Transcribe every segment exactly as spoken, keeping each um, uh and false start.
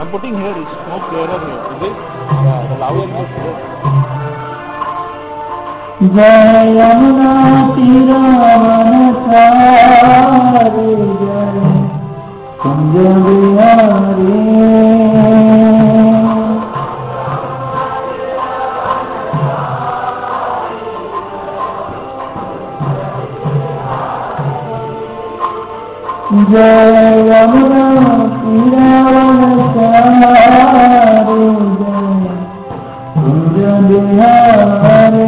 I'm putting here, it's more clearer here, is it? Yeah, the louder is here. जय यमुना तीरावनचारी जय कुंज बिहारी जय यमुना तीरावनचारी जय Kunj Bihari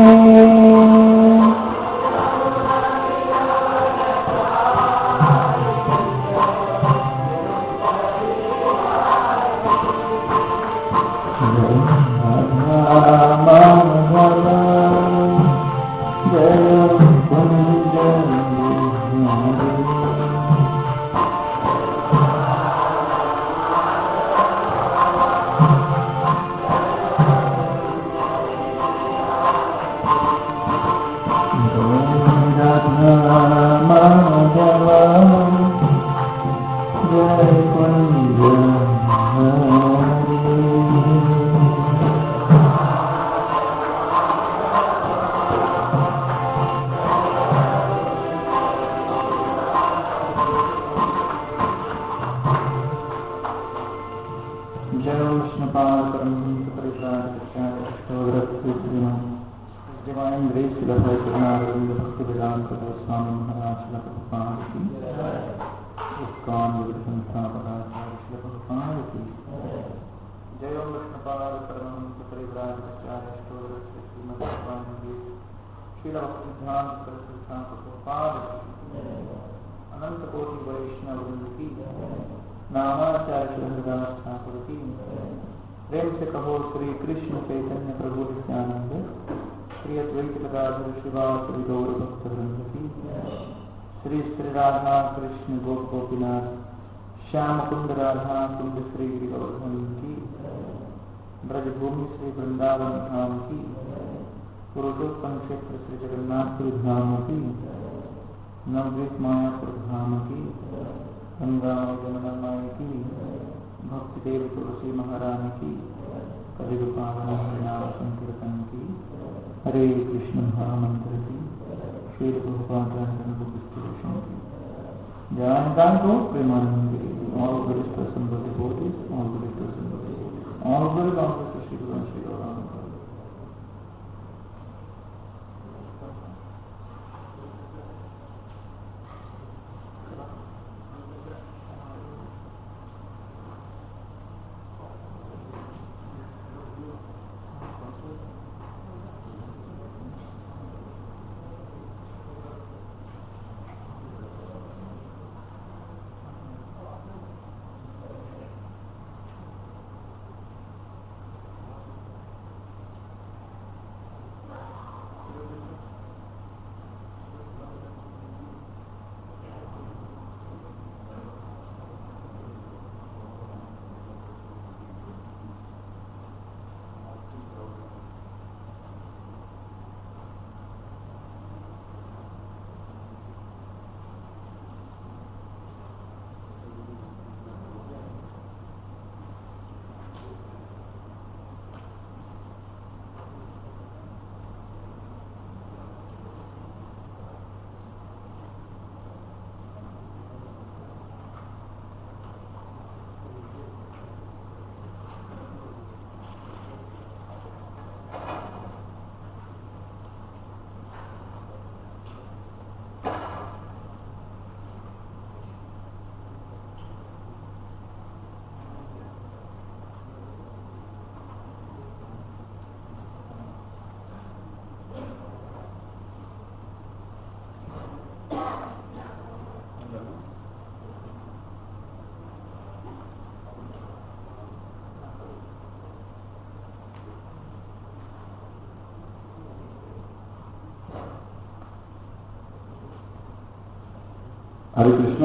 Hare Krishna.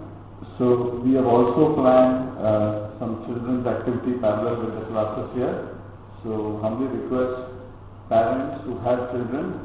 So we have also planned uh, some children's activity parallel with the classes here. So humbly request parents who have children,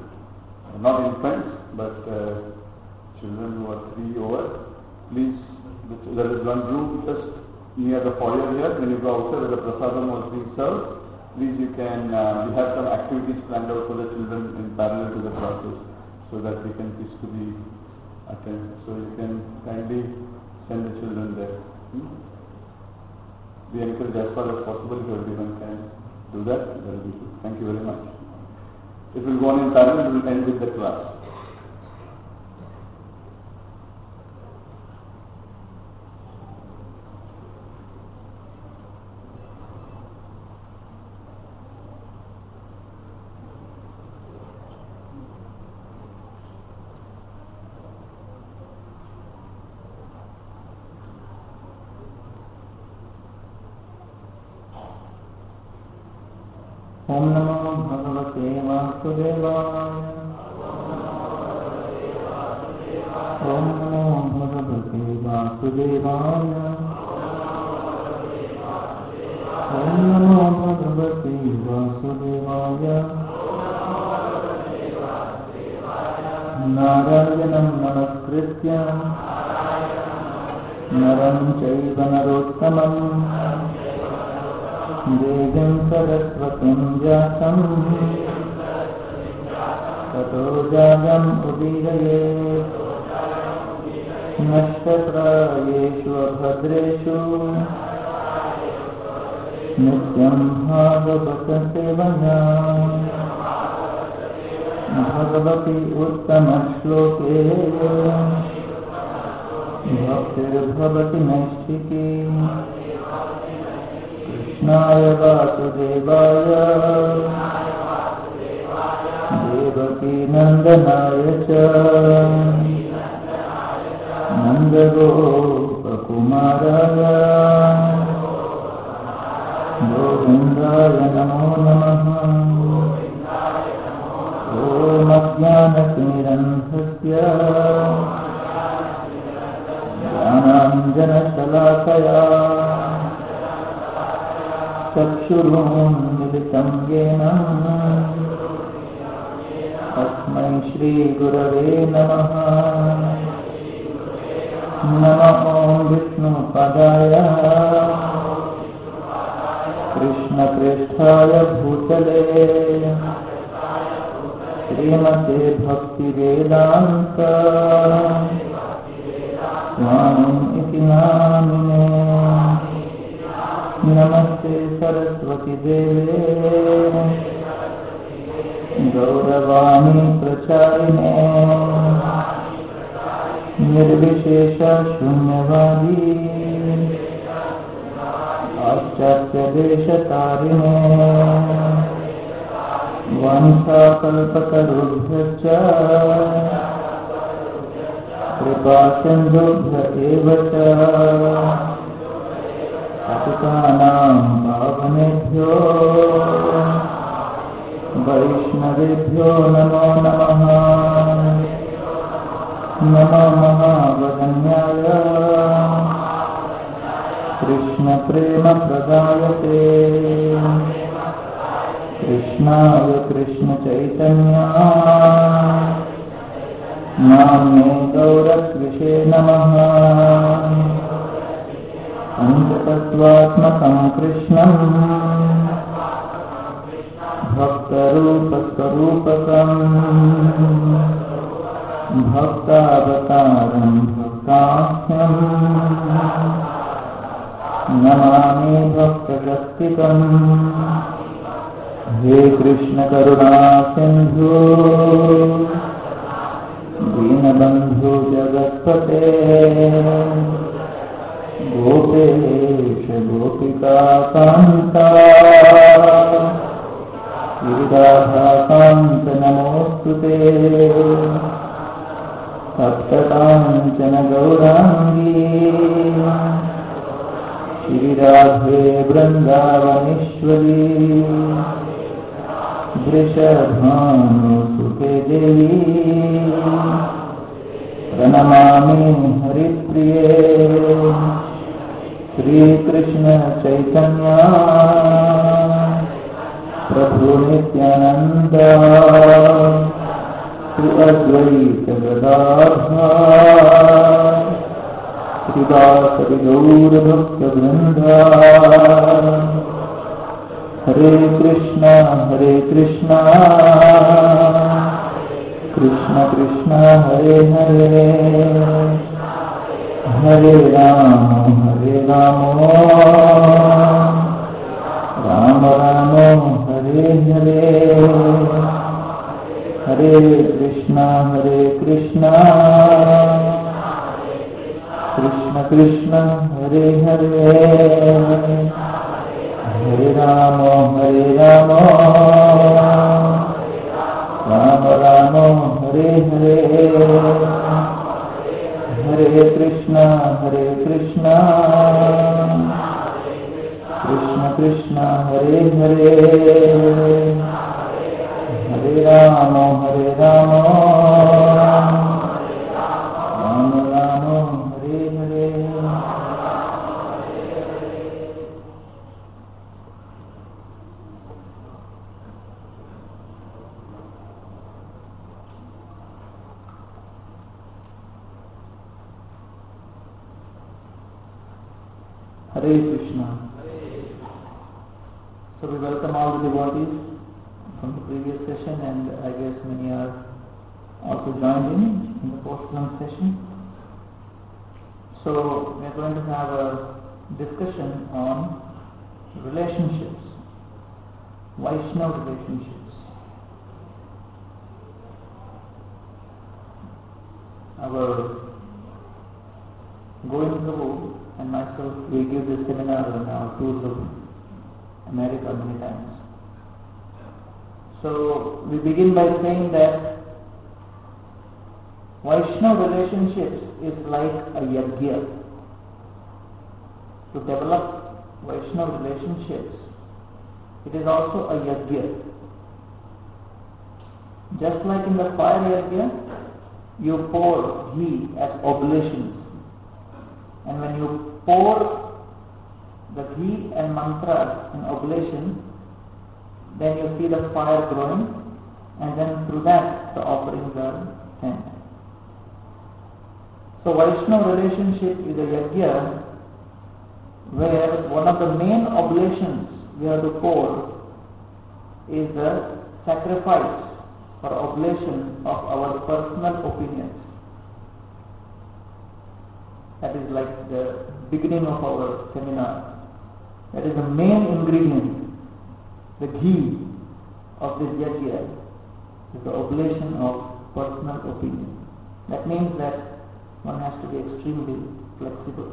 not infants, but uh, children who are three over, please, there is one room just near the foyer here. When you go outside where the prasadam was being served, please you can, uh, we have some activities planned out for the children in parallel to the classes so that they can peacefully attend. So you can kindly send the children there. Hmm? We encourage as far as possible if everyone can do that. That will be good. Thank you very much. It will go on in parallel, it will end with the class. ओम नमो भगवते वासुदेवाय। ओम नमो भगवते वासुदेवाय। ओम नमो भगवते वासुदेवाय। नारायणं नमस्कृत्य नरं चैव नरोत्तमम् देवीं सरस्वतीं व्यासं ततो जयम् उदीरयेत्। नक्षत्रायेषु अभद्रेषु नित्यं भागवतसेवया भगवति उत्तमश्लोके भक्तिर्भवति नैष्ठिकी। कृष्णाय वासुदेवाय देवकी नंदनाय च नंदगोपकुमाराय गोविन्दाय नमो नमः। ॐ अज्ञानतिमिरन्धस्य ज्ञानाञ्जनशलाकया चक्षुरुन्मिलितं येन तस्मै श्रीगुरवे नमः। नमो विष्णुपदाय कृष्णप्रेष्ठाय भूतले श्रीमते भक्तिवेदान्त स्वामिन् इति नामिने। नमस्ते सरस्वती देवे गौरवाणी प्रचारिणे निर्विशेष शून्यवादी पाश्चात्यदेशतारिणे वाञ्छाकल्पतरुभ्यश्च कृपासिन्धुभ्य एव च पतितानां पावनेभ्यो वैष्णवेभ्यो नमो नमः। नमो महावदन्याय कृष्णप्रेमप्रदायते कृष्णाय कृष्णचैतन्य नाम्ने गौरस्विषे नमः। पञ्चतत्त्वात्मकं कृष्णं भक्तरूपस्वरूपकं भक्तावतारं भक्ताख्यं नमामि भक्तजस्तिकम्। हे कृष्ण करुणा सिन्धु दीनबन्धु जगत्पते गोपेश गोपिकान्ता गिरिराधाकान्त नमोऽस्तुते। सप्तकाञ्चन गौराङ्गी श्रीराधे वृन्दावनेश्वरी वृषभानुसुते देवी प्रणमामि हरिप्रिये। श्रीकृष्ण चैतन्य प्रभु Nityanand Shri Advaita Gadadhar Sridhasari Gaur Bhakta Vrinda. Hare Krishna, Hare Krishna, Krishna Krishna, Hare Hare, Hare Rama, Hare Rama, Rama Rama, Hare Hare, Hare Krishna, Hare Krishna, Krishna Krishna, Hare Hare, Hare Rama, Hare Rama, Rama Rama, Hare Hare, Hare Krishna, Hare Krishna, Krishna Krishna, Hare Hare, Hare Rama, Hare Rama, Rama Rama, Hare Hare. Hare Krishna. So we welcome all the devotees from the previous session, and I guess many are also joined in in the post-lunch session. So we are going to have a discussion on relationships, Vaishnava relationships. Our Govind Prabhu and myself, we give this seminar on our tours of America many times. So we begin by saying that Vaishnava relationships is like a yajna. To develop Vaishnava relationships, it is also a yajna. Just like in the fire yajna, you pour ghee as oblations. And when you pour the ghee and mantras in oblation, then you see the fire growing, and then through that the offerings are sent. So Vaishnava relationship is a yajna where one of the main oblations we have to pour is the sacrifice or oblation of our personal opinions. That is like the beginning of our seminar. That is the main ingredient, the ghee of this yajna, is the oblation of personal opinion. That means that one has to be extremely flexible.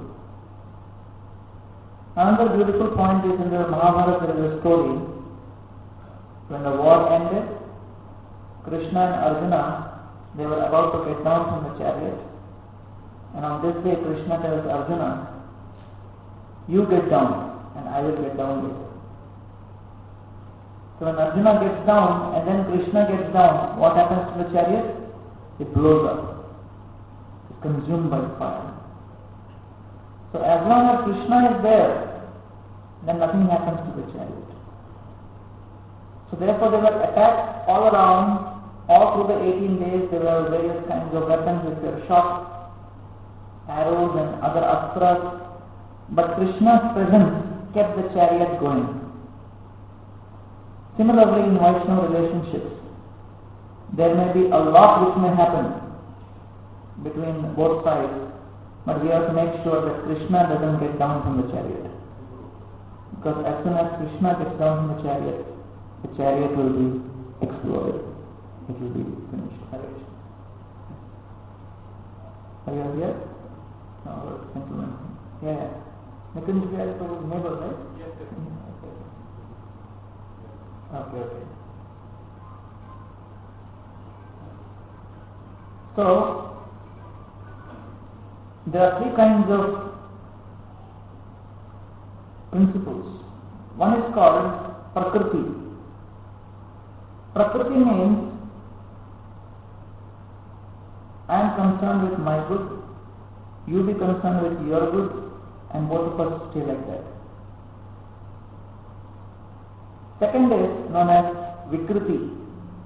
Another beautiful point is in the Mahabharata. There is a story when the war ended. Krishna and Arjuna, they were about to get down from the chariot, and on this day Krishna tells Arjuna, you get down and I will get down later. So when Arjuna gets down and then Krishna gets down, what happens to the chariot? It blows up. It's consumed by fire. So as long as Krishna is there, then nothing happens to the chariot. So therefore they were attacked all around. All through the eighteen days there were various kinds of weapons which were shot, arrows and other astras. But Krishna's presence kept the chariot going. Similarly in Vaishnava relationships, there may be a lot which may happen between both sides, but we have to make sure that Krishna doesn't get down from the chariot. Because as soon as Krishna gets down from the chariot, the chariot will be exploded. It will be finished. Are you here? No, gentlemen. Yeah. Nitin is your neighbor, right? Yes, yes. Okay, okay. So, there are three kinds of principles. One is called Prakriti. Prakriti means I am concerned with my good, you be concerned with your good, and both of us stay like that. Second is known as Vikriti,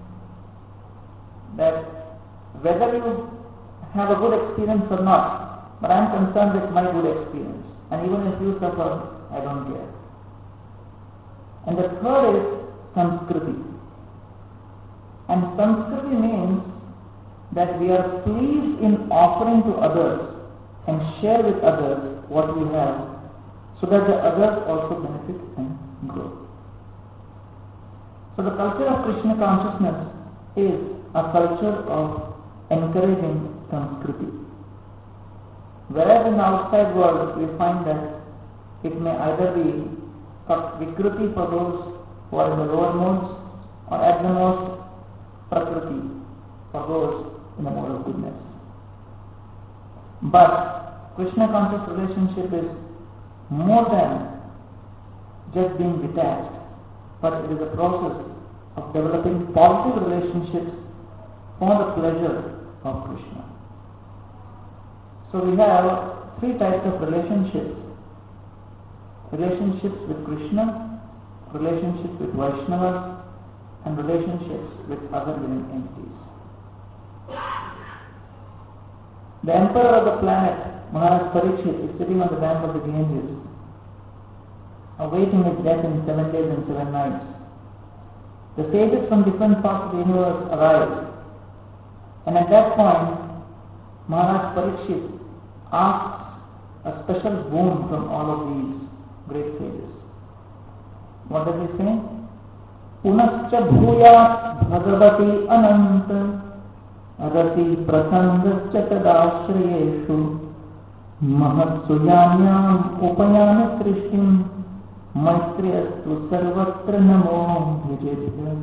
that whether you have a good experience or not, but I am concerned with my good experience. And even if you suffer, I don't care. And the third is Sanskriti. And Sanskriti means that we are pleased in offering to others and share with others what we have, so that the others also benefit and grow. So the culture of Krishna consciousness is a culture of encouraging Sanskriti. Whereas in the outside world we find that it may either be Vikriti for those who are in the lower modes, or at the most Prakriti for those in the mode of goodness. But Krishna conscious relationship is more than just being detached, but it is a process of developing positive relationships for the pleasure of Krishna. So we have three types of relationships. Relationships with Krishna, relationships with Vaishnavas, and relationships with other living entities. The emperor of the planet, Maharaj Parikshit, is sitting on the bank of the Ganges, awaiting his death in seven days and seven nights. The sages from different parts of the universe arrive, and at that point, Maharaj Parikshit asks a special boon from all of these great sages. What does he say? Punascha bhuyat bhagavati ananta rati prasangascha tadashrayeshu mahatsuyanyam upayana krishtim maitriyastu sarvatra namo bhujebhya.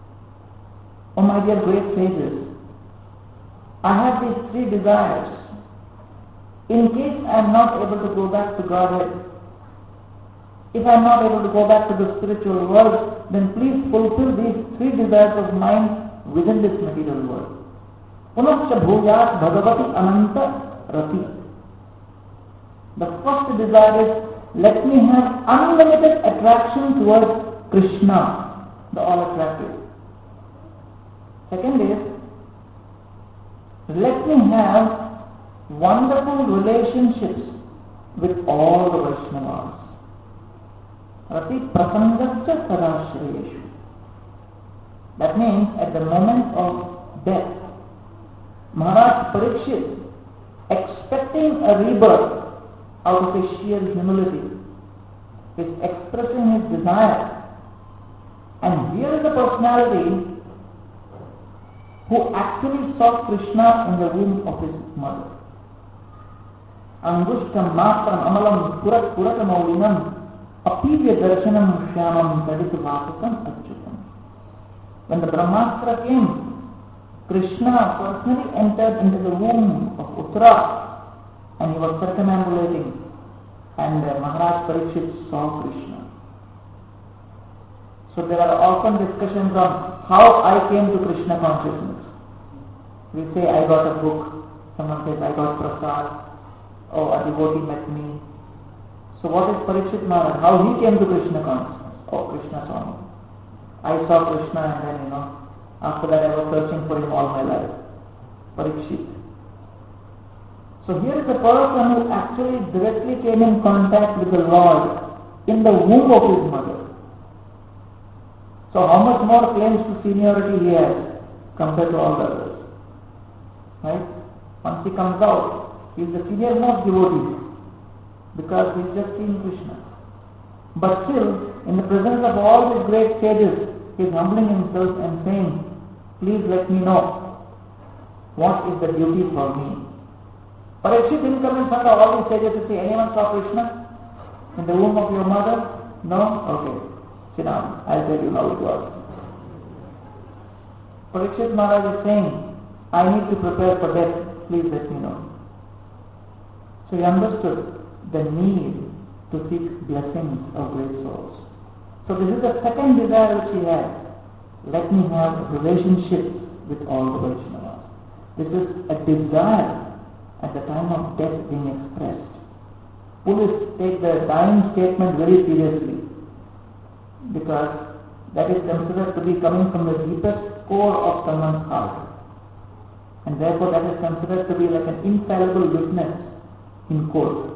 Oh my dear great sages, I have these three desires. In case I am not able to go back to Godhead, if I am not able to go back to the spiritual world, then please fulfill these three desires of mine within this material world. Punascha bhuyat bhagavati ananta rati. The first desire is, let me have unlimited attraction towards Krishna, the all-attractive. Second is, let me have wonderful relationships with all the Vaishnavas. Rati prasangascha sadashrayeshu. That means at the moment of death, Maharaj Parikshit, expecting a rebirth out of his sheer humility, is expressing his desire. And here is a personality who actually saw Krishna in the womb of his mother. Angushtam matram amalam purat puratamaulinam apivya darshanam shyamam taditu vasakam achyutam. When the Brahmastra came, Krishna personally entered into the womb of Uttara and he was circumambulating, and uh, Maharaj Parikshit saw Krishna. So there are often discussions on how I came to Krishna consciousness. We say I got a book, someone says I got prasad, or a devotee met me. So what is Parikshit Maharaj? How he came to Krishna consciousness? Oh, Krishna saw me. I saw Krishna and then, you know, after that I was searching for him all my life. Parikshit. So here is a person who actually directly came in contact with the Lord in the womb of his mother. So how much more claims to seniority he has compared to all the others? Right? Once he comes out, he is the senior most devotee because he is just seeing Krishna. But still, in the presence of all these great sages, he is humbling himself and saying, please let me know what is the duty for me. Parikshit didn't come in front of all these sages to say, anyone saw Krishna in the womb of your mother? No? Okay. Sit down. I'll tell you how it was. Parikshit Maharaj is saying, I need to prepare for death. Please let me know. So he understood the need to seek blessings of great souls. So this is the second desire which he had. Let me have relationships with all the Vaishnavas. This is a desire at the time of death being expressed. Buddhists take the dying statement very seriously because that is considered to be coming from the deepest core of someone's heart. And therefore that is considered to be like an infallible witness in court.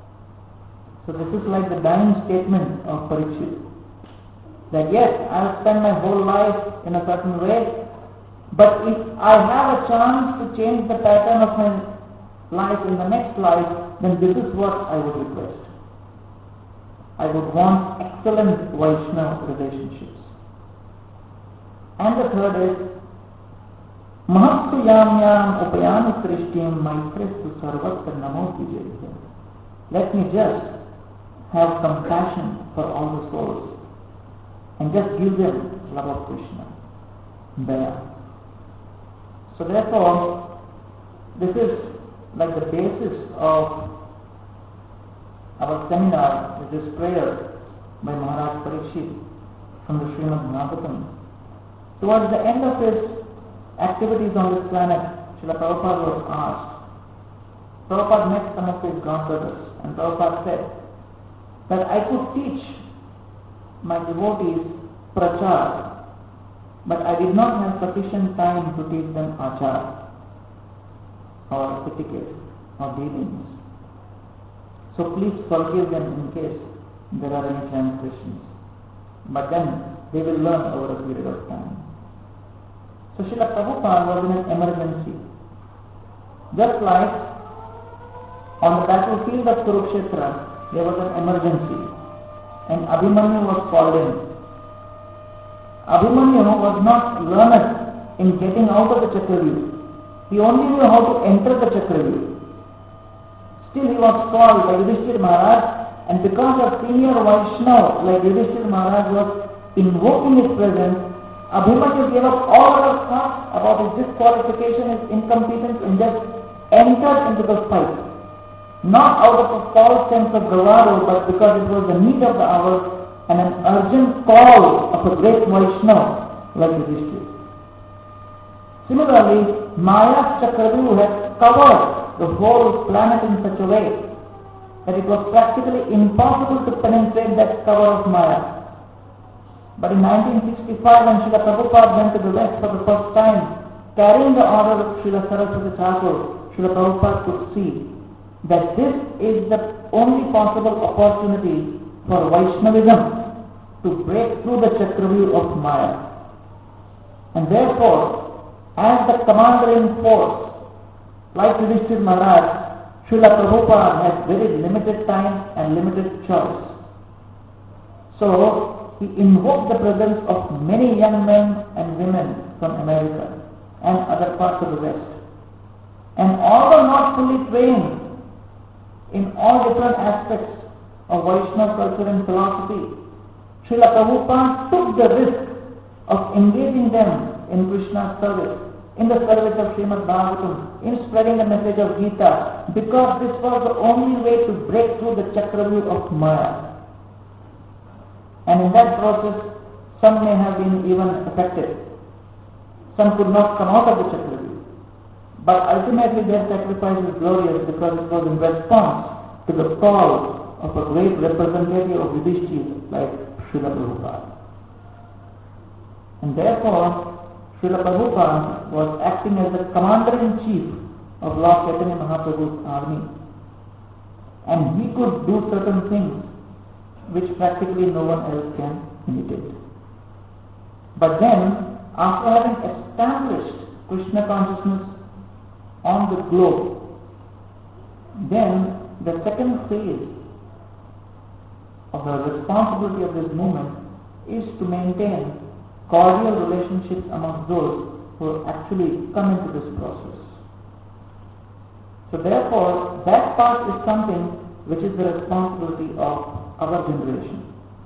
So this is like the dying statement of Parikshit. That yes, I will spend my whole life in a certain way, but if I have a chance to change the pattern of my life in the next life, then this is what I would request. I would want excellent Vaishnava relationships. And the third is, Mahatsu yam yam upayami srishtim maitrestu sarvatra namo vijayah. Let me just have compassion for all the souls and just give them love of Krishna. Daya. So therefore, this is like the basis of our seminar, which is prayer by Maharaj Parikshit from the Srimad Bhagavatam. Towards the end of his activities on this planet, Srila Prabhupada was asked. Prabhupada met some of his godbrothers, and Prabhupada said that I could teach my devotees prachar, but I did not have sufficient time to teach them achar, or etiquette, or dealings. So please forgive them in case there are any transgressions. But then they will learn over a period of time. So Srila Prabhupada was in an emergency. Just like on the battlefield of Kurukshetra, there was an emergency, and Abhimanyu was called in. Abhimanyu was not learned in getting out of the Chakravyuh. He only knew how to enter the Chakravyuh. Still he was called by Yudhishthira Maharaj, and because a senior Vaishnava like Yudhishthira Maharaj was invoking his presence, Abhimanyu gave up all other thoughts about his disqualification, his incompetence, and just entered into the fight. Not out of a false sense of bravado, but because it was the need of the hour and an urgent call of a great Vaishnava like Yudhishthira. Similarly, Maya's Chakravyuh had covered the whole planet in such a way that it was practically impossible to penetrate that cover of Maya. But in nineteen sixty-five, when Srila Prabhupada went to the West for the first time, carrying the order of Srila Saraswati Thakur, Srila Prabhupada could see that this is the only possible opportunity for Vaishnavism to break through the Chakravyuh of Maya. And therefore, as the commander in force, like Yudhishthira Maharaj, Srila Prabhupada has very limited time and limited choice. So, he invoked the presence of many young men and women from America and other parts of the West. And although not fully trained in all different aspects of Vaishnava culture and philosophy, Srila Prabhupada took the risk of engaging them in Krishna's service, in the service of Srimad Bhagavatam, in spreading the message of Gita, because this was the only way to break through the Chakravyuh of Maya. And in that process, some may have been even affected. Some could not come out of the Chakravyuh. But ultimately their sacrifice is glorious because it was in response to the call of a great representative of Yudhishthira like Srila Prabhupada. And therefore, Srila Prabhupada was acting as the commander-in-chief of Lord Chaitanya Mahaprabhu's army. And he could do certain things which practically no one else can imitate. But then, after having established Krishna consciousness on the globe, then the second phase of the responsibility of this movement is to maintain cordial relationships among those who actually come into this process. So therefore, that part is something which is the responsibility of our generation.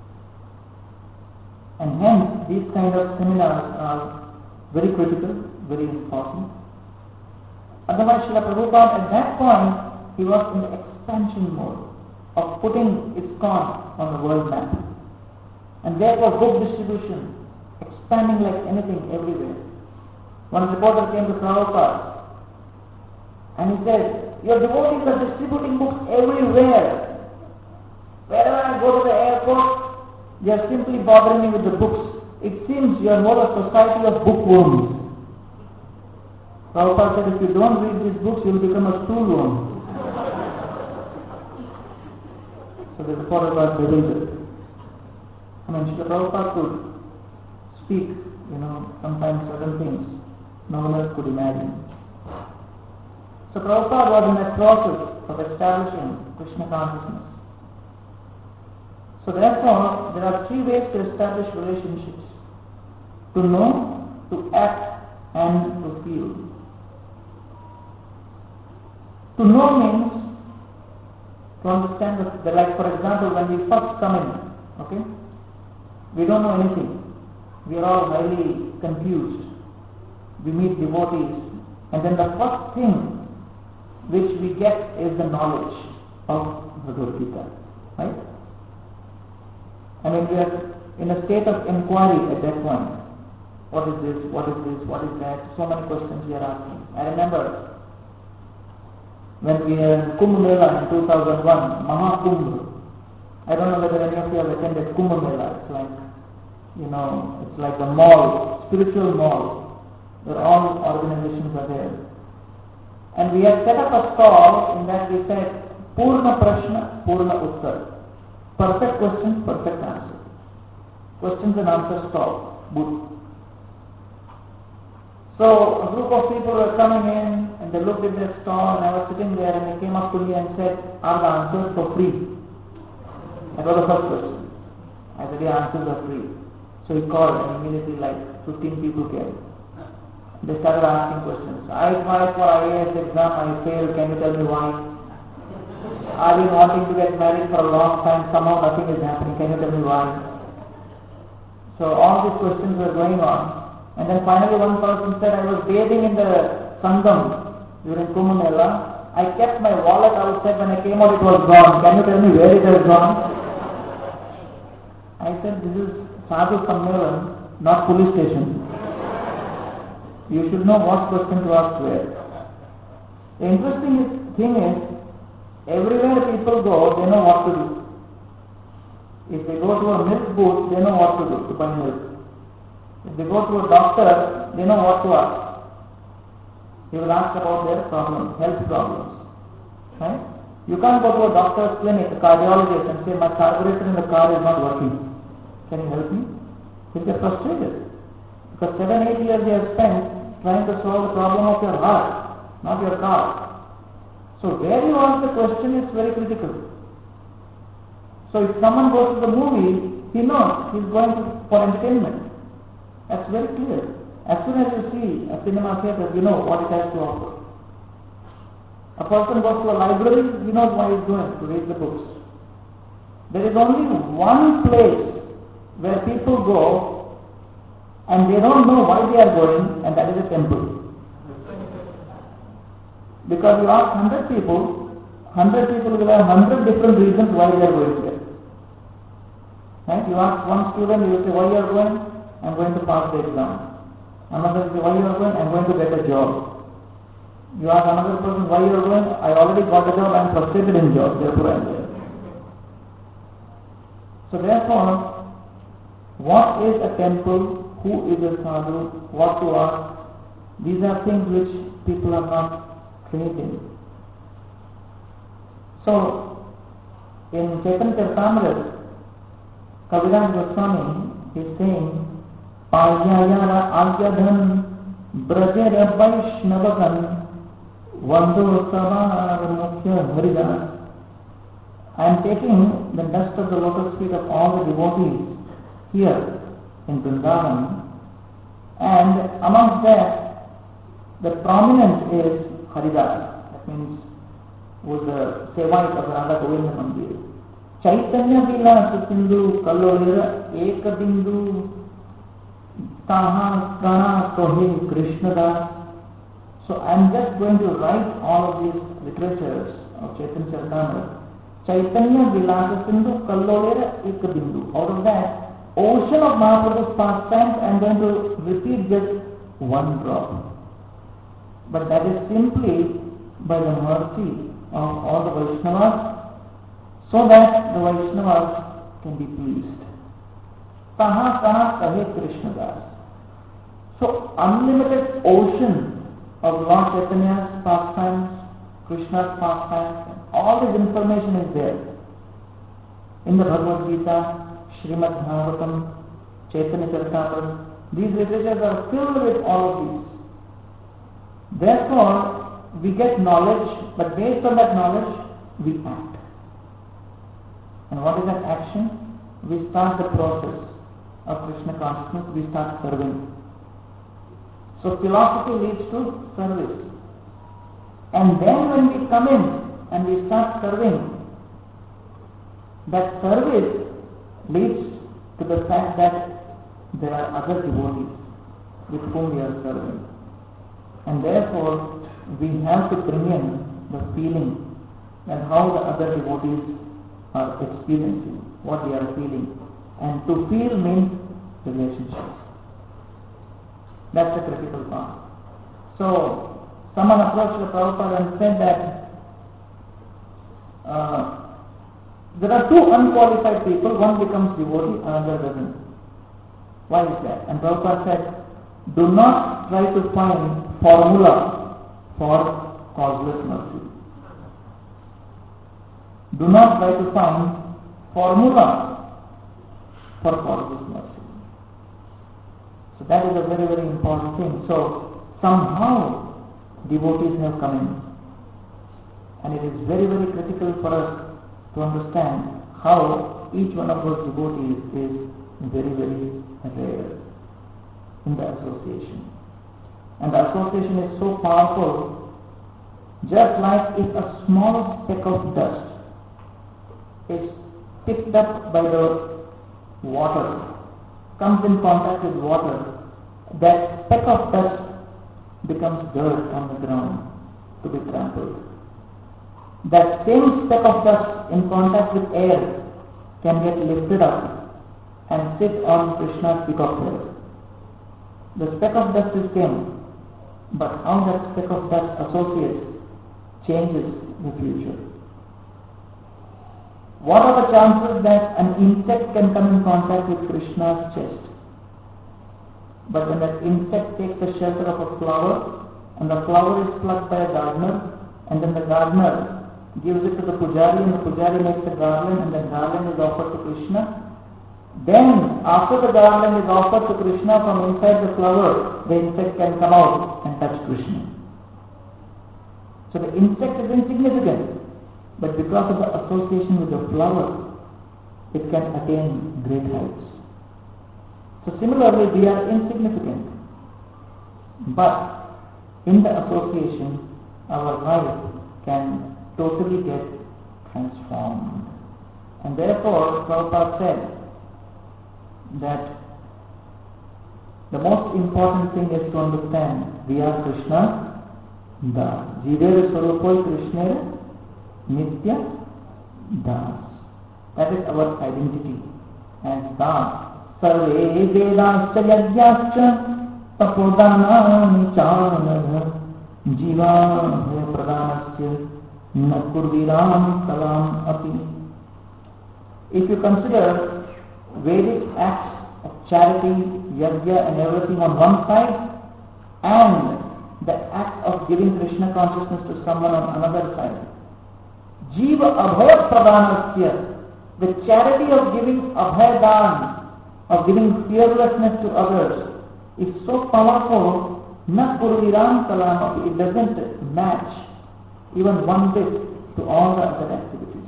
And hence, these kind of seminars are very critical, very important. Otherwise, Srila Prabhupada at that point, he was in the expansion mode of putting ISKCON on the world map. And therefore, book distribution, expanding like anything everywhere. One reporter came to Prabhupada and he said, your devotees are distributing books everywhere. Wherever I go to the airport, they are simply bothering me with the books. It seems you are more a society of bookworms. Prabhupada said, if you don't read these books, you will become a stoolworm. So the Prabhupada revealed it. I mean, Srila Prabhupada could speak, you know, sometimes certain things no one else could imagine. So Prabhupada was in that process of establishing Krishna consciousness. So therefore, there are three ways to establish relationships: to know, to act, and to feel. To know means to understand the, like for example, when we first come in, okay, we don't know anything. We are all highly confused. We meet devotees, and then the first thing which we get is the knowledge of Bhagavad Gita, right? I mean, we are in a state of inquiry at that point. What is this? What is this? What is that? So many questions we are asking. I remember when we were in Kumbh Mela in two thousand one, Mahakumbh. I don't know whether any of you have attended Kumbh Mela. It's like, you know, it's like a mall, spiritual mall, where all organizations are there. And we had set up a stall in that we said, Purna Prashna, Purna Uttar. Perfect questions, perfect answer. Questions and answers stall, booth. So a group of people were coming in and they looked at their stall and I was sitting there and they came up to me and said, are the answers for free? That was the first question. I said, the answers are free. So he called and immediately like fifteen people came. They started asking questions. I tried for I A S exam, I failed, can you tell me why? I've been wanting to get married for a long time, somehow nothing is happening, can you tell me why? So all these questions were going on. And then finally one person said, I was bathing in the Sangam during Kumbh Mela. I kept my wallet outside, when I came out it was gone. Can you tell me where it has gone? I said, this is Sadhu Sammelan, not police station. You should know what question to ask where. The interesting thing is, everywhere people go, they know what to do. If they go to a milk booth, they know what to do to buy milk. If they go to a doctor, they know what to ask. They will ask about their problems, health problems. Right? You can't go to a doctor's clinic, a cardiologist, and say, my carburetor in the car is not working. Can you help me? He'll get frustrated. Because seven, eight years they have spent trying to solve the problem of your heart, not your car. So where you ask the question is very critical. So if someone goes to the movie, he knows he's going to, for entertainment. That's very clear. As soon as you see a cinema theater, you know what it has to offer. A person goes to a library, he knows why he's going, to read the books. There is only one place where people go and they don't know why they are going, and that is a temple. Because you ask hundred people, hundred people will have hundred different reasons why they are going there. Right? You ask one student, you will say, why you are going? I'm going to pass the exam. Another will say, why you are going? I'm going to get a job. You ask another person, why you are going? I already got a job, I'm frustrated in job, therefore I am there. So therefore, what is a temple? Who is a sadhu? What to ask? These are things which people are not trained in. So, in Chaitanya Charitamrita, Kaviraj Goswami is saying, Payayara Agyadhan Brajera Vaishnavagan Vando Savar Mukhya Haridas. I am taking the dust of the lotus feet of all the devotees here in Vrindavan, and amongst that, the prominent is Haridas. That means was the Sevite of Radha Govinda Mandir. Chaitanya Vilas Sindhu Kalolira Eka Bindu Taha Prana Sohe Krishna Das. So I am just going to write all of these literatures of Chaitanya Charitamrita. Chaitanya Vilasa Sindhu Kallolera Ekabindu. Out of that ocean of Mahaprabhu's pastimes, I am going to repeat just one drop. But that is simply by the mercy of all the Vaishnavas, so that the Vaishnavas can be pleased. Taha taha kahe Krishna Das. So unlimited ocean of Lord Chaitanya's pastimes, Krishna's pastimes, all this information is there. In the Bhagavad Gita, Srimad Bhagavatam, Chaitanya Charitamrita, these literatures are filled with all of these. Therefore, we get knowledge, but based on that knowledge, we act. And what is that action? We start the process of Krishna consciousness, we start serving. So philosophy leads to service. And then when we come in and we start serving, that service leads to the fact that there are other devotees with whom we are serving. And therefore, we have to bring in the feeling and how the other devotees are experiencing, what they are feeling. And to feel means relationships. That's a critical part. So, someone approached the Prabhupada and said that uh, there are two unqualified people, one becomes devotee, another doesn't. Why is that? And Prabhupada said, do not try to find formula for causeless mercy. Do not try to find formula for causeless mercy. So that is a very, very important thing. So somehow devotees have come in. And it is very, very critical for us to understand how each one of those devotees is very, very rare in the association. And the association is so powerful, just like if a small speck of dust is picked up by the water, comes in contact with water, that speck of dust becomes dirt on the ground to be trampled. That same speck of dust in contact with air can get lifted up and sit on Krishna's peacock feather. The speck of dust is same, but how that speck of dust associates changes the future. What are the chances that an insect can come in contact with Krishna's chest? But when that insect takes the shelter of a flower, and the flower is plucked by a gardener, and then the gardener gives it to the pujari, and the pujari makes a garland, and the garland is offered to Krishna. Then, after the garland is offered to Krishna from inside the flower, the insect can come out and touch Krishna. So the insect is insignificant, but because of the association with the flower, it can attain great heights. So similarly, we are insignificant, but in the association, our life can totally get transformed. And therefore, Prabhupada said that the most important thing is to understand we are Krishna Das. Jivera Swarupoi Krishna Nitya Das. That is our identity as Das. Sarve Vedascha Yagyascha Tapodana Chanadha Jiva Pradanasya Nakurviram Salam Api. If you consider Vedic acts of charity, yajna and everything on one side, and the act of giving Krishna consciousness to someone on another side, Jiva Abhay Pradhanasya, the charity of giving Abhay Dan, of giving fearlessness to others, is so powerful, Na Kurviram Salam Api, it doesn't match even one bit to all the other activities.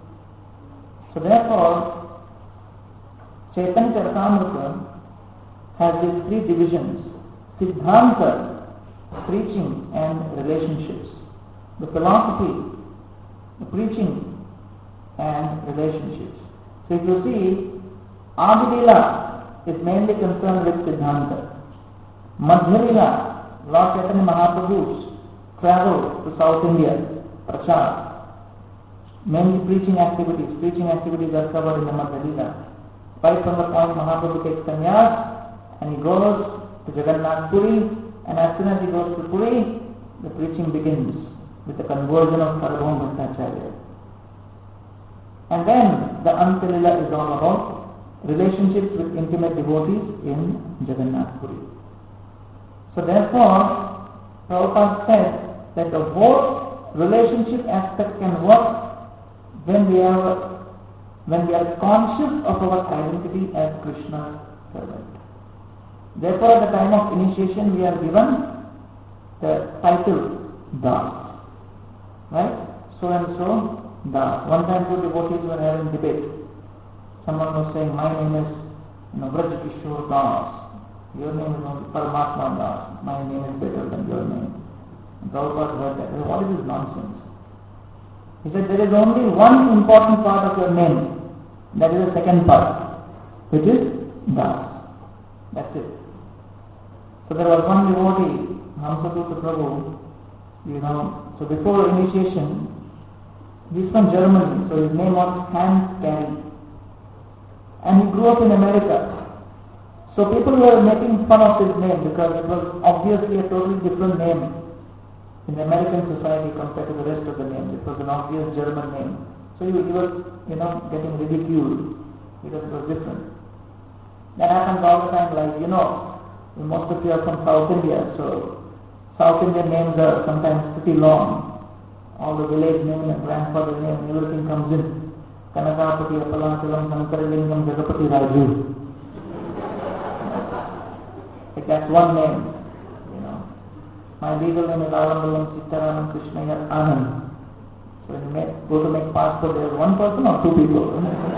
So therefore, Chaitanya Charitamrita has these three divisions: Siddhanta, preaching and relationships; the philosophy, the preaching and relationships. So if you see, Adilila is mainly concerned with Siddhanta. Madhyalila, Lord Chaitanya Mahaprabhu's travel to South India, Prachar, mainly preaching activities. Preaching activities are covered in the Madhyalila. Right from the point Mahaprabhu takes sannyas and he goes to Jagannath Puri, and as soon as he goes to Puri, the preaching begins with the conversion of Sarvabhauma Bhattacharya. And then the Antilila is all about relationships with intimate devotees in Jagannath Puri. So therefore, Prabhupada said that the whole relationship aspect can work when we have when we are conscious of our identity as Krishna's servant. Therefore, at the time of initiation, we are given the title Das. Right? So and so, Das. One time two devotees were having debate. Someone was saying, my name is you know, Vraj Kishore Das. Your name is only Paramatma Das. My name is better than your name. And Prabhupada heard that. What is this nonsense? He said, there is only one important part of your name. That is the second part, which is Das. That's it. So there was one devotee, Hamsadutta Prabhu, you know, so before initiation, he's from Germany, so his name was Hans Carey. And he grew up in America. So people were making fun of his name because it was obviously a totally different name in the American society compared to the rest of the names. It was an obvious German name. So he was, you know, getting ridiculed because it was different. That happens all the time, like, you know, most of you are from South India, so South Indian names are sometimes pretty long. All the village name and grandfather name, everything comes in. Kanakapati, Apalachalam, Sankaralingam, Jagapati Raju. Like that's one name, you know. My legal name is Alambalam Sitaranam Krishnaya Anand. So when you make, go to make passport, there is one person or two people.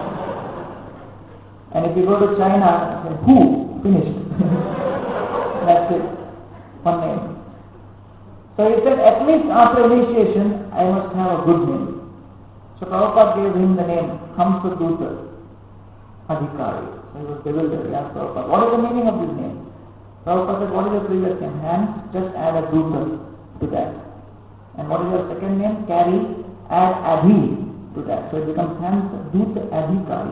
And if you go to China, then who? Finished. That's it. One name. So he said, at least after initiation, I must have a good name. So Prabhupada gave him the name Hamsadutta Adhikari. So he was bewildered. He asked Prabhupada, what is the meaning of this name? Prabhupada said, what is your previous name? Hans, just add a Dutta to that. And what is your second name? Carry, add Adhi to that. So it becomes Hans Dutta Adhikari.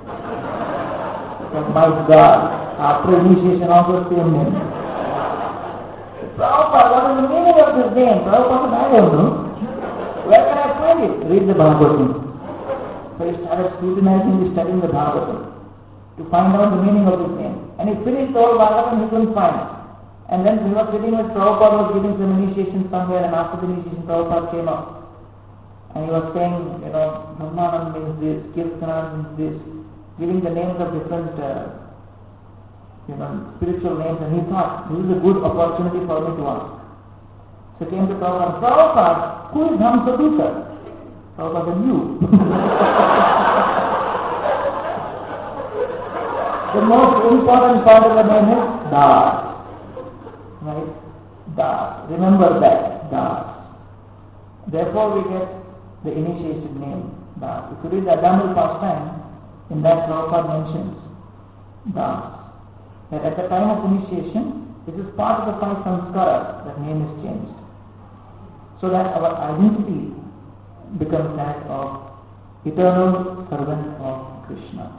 So my God, after initiation also same name. Prabhupada, what is the meaning of this name? Prabhupada said, I don't know. Where can I find it? Read the Bhagavatam. So he started scrutinizing, studying the Bhagavatam to find out the meaning of this name. And he finished the whole Bhagavatam, he couldn't find it. And then he was sitting with Prabhupada, was giving some initiation somewhere, and after the initiation, Prabhupada came up. And he was saying, you know, Brahmanam means this, Kirtanam means this, giving the names of different, uh, you know, spiritual names. And he thought, this is a good opportunity for me to ask. So he came to Prabhupada, Prabhupada, who is Hamsadutta? Prabhupada said, you. The most important part of the name is Das. Right? Das. Remember that. Das. Therefore we get the initiation name, Das. If you read the Adamul pastime, in that Prabhupada mentions Das. That at the time of initiation, this is part of the five samskaras, that name is changed. So that our identity becomes that of eternal servant of Krishna.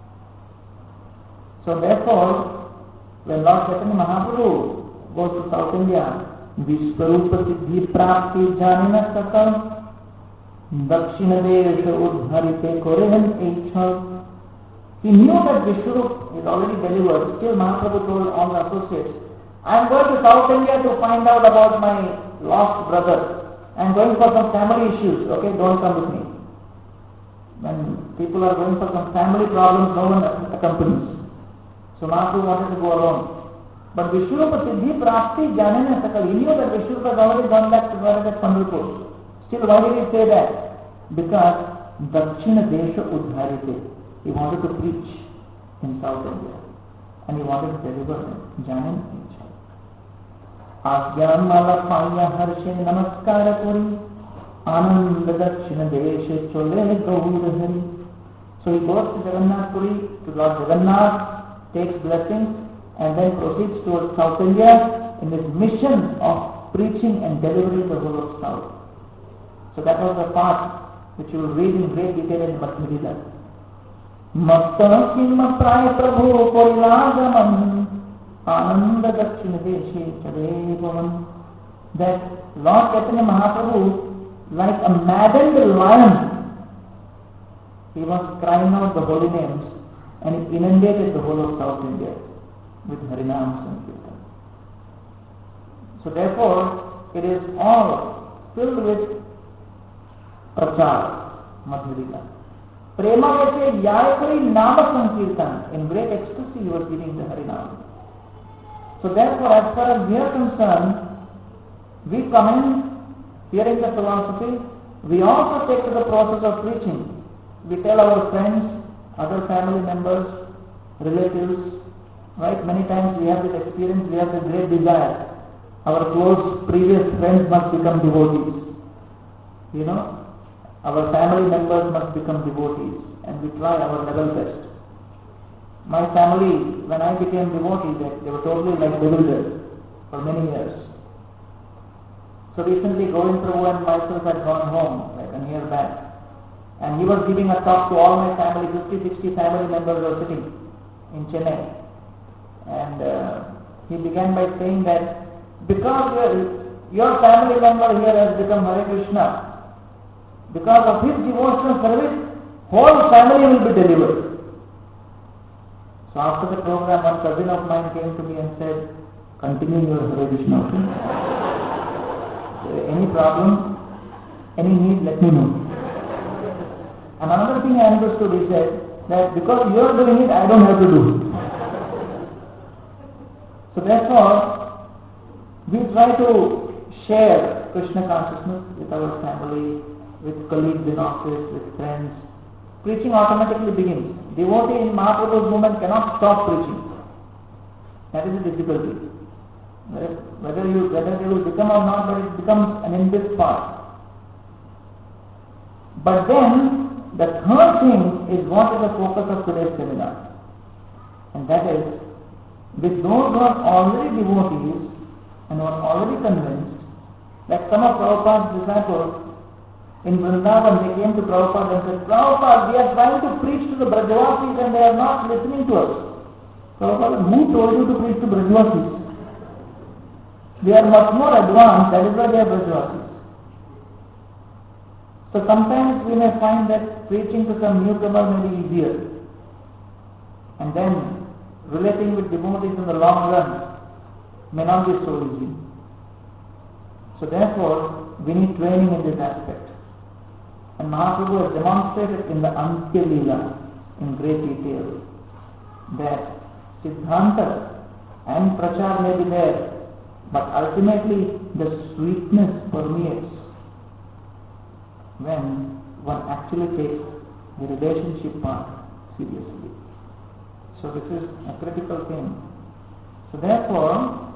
So therefore, when Lord Chaitanya Mahaprabhu goes to South India, Vishwarupa Siddhi Prapti Janina Sakam Dakshina Desha Udharite Korehan Eichha. He knew that Vishwarup is already delivered. Still Mahaprabhu told all the associates, I am going to South India to find out about my lost brother. I am going for some family issues. Okay, don't come with me. When people are going for some family problems, no one accompanies. So Mahaprabhu wanted to go alone. But Vishwarupa Siddhi Prapti Janana Sakal. He knew that Vishwarupa has already gone back to Dwaraka Pandharpur. Still, why did he say that? Because Dakshina Desha Udharite. He wanted to preach in South India. And he wanted to deliver Janan Icha. Asgyam Mala Paya Harshe Namaskara Puri Ananda Dakshina Desha Chole Gaur Hari. So he goes to Jagannath Puri, to Lord Jagannath, takes blessings, and then proceeds towards South India in his mission of preaching and delivering the whole of South. So that was the part which you will read in great detail in Bhakti Gita. Masta Simma Praya Prabhu Porilagamam Ananda Dakshina Deshe Chadevaman. That Lord Chaitanya Mahaprabhu, like a maddened lion, he was crying out the holy names and it inundated the whole of South India with Harinam Sankirtan. So therefore, it is all filled with prachar, Madhurika. Prema Vese Yayakari Nama Sankirtan. In great ecstasy he was giving the Harinam. So therefore, as far as we are concerned, we come in hearing the philosophy, we also take to the process of preaching. We tell our friends, other family members, relatives, right? Many times we have this experience, we have the great desire. Our close previous friends must become devotees. You know, our family members must become devotees, and we try our level best. My family, when I became devotee, they, they were totally like bewildered for many years. So recently Govind Prabhu and myself had gone home, like a year back, and he was giving a talk to all my family, fifty, sixty family members were sitting in Chennai. And uh, he began by saying that because your, your family member here has become Hare Krishna, because of his devotional service, whole family will be delivered. So after the program, one cousin of mine came to me and said, continue your Hare Krishna. Any problem, any need, let me know. And another thing I understood, he said, that because you are doing it, I don't have to do. So therefore, we try to share Krishna consciousness with our family, with colleagues in office, with friends. Preaching automatically begins. Devotee in Mahaprabhu's movement cannot stop preaching. That is the difficulty. Whether you whether they will become or not, but it becomes an inbuilt part. But then, the third thing is what is the focus of today's seminar. And that is, with those who are already devotees and who are already convinced, like some of Prabhupada's disciples, in Vrindavan, they came to Prabhupada and said, Prabhupada, we are trying to preach to the Brajavasis and they are not listening to us. Prabhupada, who told you to preach to Brajavasis? They are much more advanced, that is why they are Brajavasis. So sometimes we may find that preaching to some newcomer may be easier. And then relating with devotees in the long run may not be so easy. So therefore, we need training in this aspect. And Mahaprabhu has demonstrated in the Antya Leela in great detail that Siddhanta and Prachar may be there, but ultimately the sweetness permeates when one actually takes the relationship part seriously. So this is a critical thing. So therefore,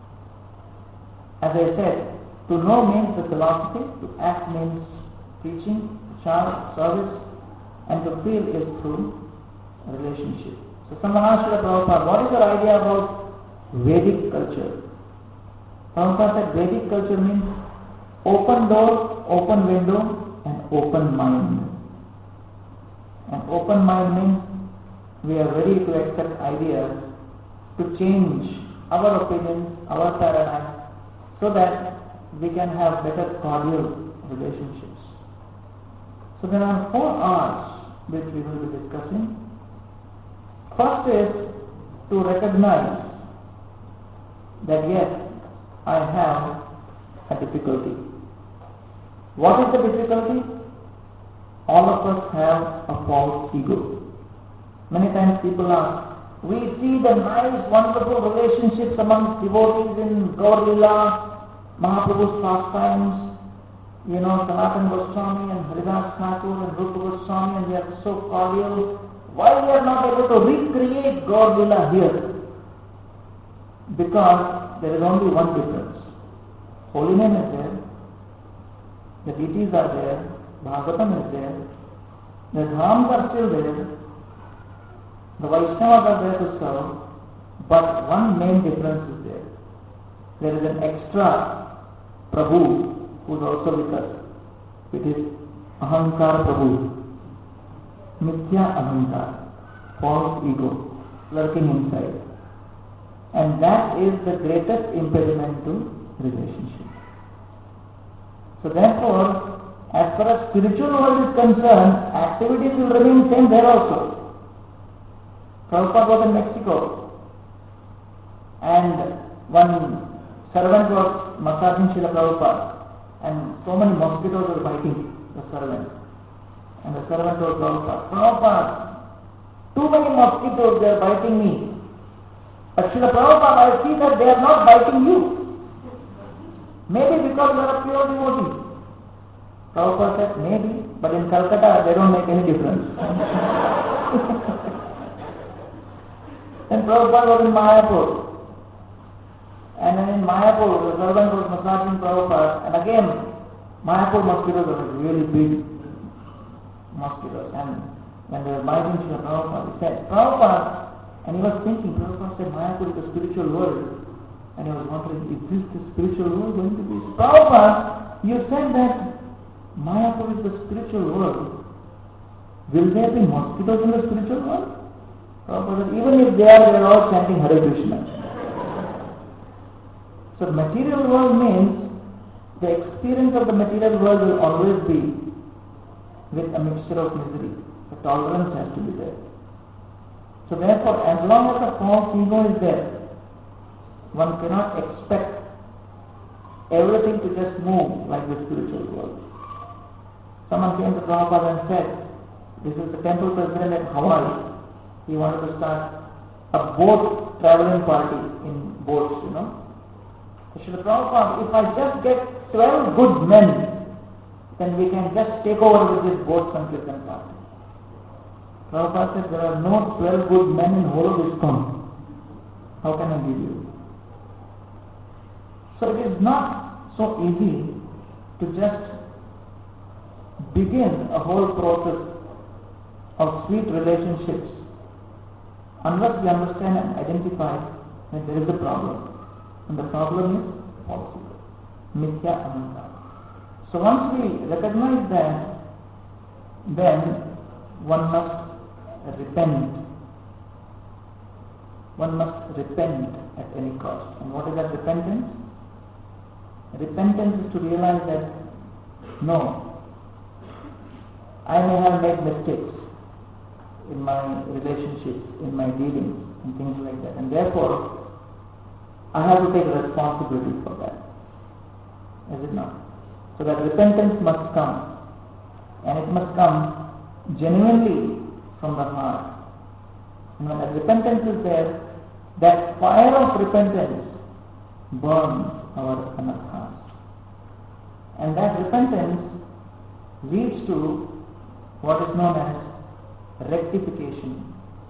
as I said, to know means the philosophy, to act means teaching, charge, service, and to feel is through a relationship. So someone asked Prabhupada, what is your idea about Vedic culture? Prabhupada said Vedic culture means open door, open window, and open mind. And open mind means we are ready to accept ideas, to change our opinions, our paradigm, so that we can have better cordial relationships. So there are four R's which we will be discussing. First is to recognize that yes, I have a difficulty. What is the difficulty? All of us have a false ego. Many times people ask, we see the nice, wonderful relationships among devotees in Gaur Leela, Mahaprabhu's pastimes, you know, Sanatana Goswami and Haridas Thakur and Rupa Goswami, and they are so cordial. Why we are not able to recreate Gaur Leela here? Because there is only one difference. Holy name is there, the deities are there, Bhagavatam is there, the Dhams are still there, the Vaishnavas are there to serve, but one main difference is there. There is an extra Prabhu who is also with us. It is Ahankar Prabhu, Mithya Ahankar, false ego, lurking inside. And that is the greatest impediment to relationship. So therefore, as far as spiritual world is concerned, activities will remain same there also. Prabhupada was in Mexico, and one servant was massaging Srila Prabhupada, and so many mosquitoes were biting the servant. And the servant told Prabhupada, Prabhupada, too many mosquitoes, they are biting me. But Srila Prabhupada, I see that they are not biting you. Maybe because you are a pure devotee. Prabhupada said, maybe, but in Calcutta they don't make any difference. Then Prabhupada was in Mayapur. And then in Mayapur, the servant was massaging Prabhupada, and again, Mayapur mosquitoes are really big mosquitoes. And when they were biting Srila Prabhupada, he said, Prabhupada, and he was thinking, Prabhupada said, Mayapur is a spiritual world. And he was wondering, is this the spiritual world going to be? Prabhupada, you said that Mayapur is the spiritual world. Will there be mosquitoes in the spiritual world? Prabhupada said, even if they are, they are all chanting Hare Krishna. So material world means the experience of the material world will always be with a mixture of misery. The tolerance has to be there. So therefore, as long as a false ego is there, one cannot expect everything to just move like the spiritual world. Someone came to Prabhupada and said, this is the temple president at Hawaii. He wanted to start a boat traveling party in boats, you know. Srila Prabhupada, if I just get twelve good men, then we can just take over with this boat Sankirtan party. Prabhupada said, there are no twelve good men in whole of ISKCON. How can I give you? So it is not so easy to just begin a whole process of sweet relationships unless we understand and identify that there is a problem. And the problem is false ego, mithya ahankara. So once we recognize that, then one must repent. One must repent at any cost. And what is that repentance? Repentance is to realize that, no, I may have made mistakes in my relationships, in my dealings, and things like that. And therefore, I have to take responsibility for that. Is it not? So that repentance must come. And it must come genuinely from the heart. And when that repentance is there, that fire of repentance burns our anarthas. And that repentance leads to what is known as rectification.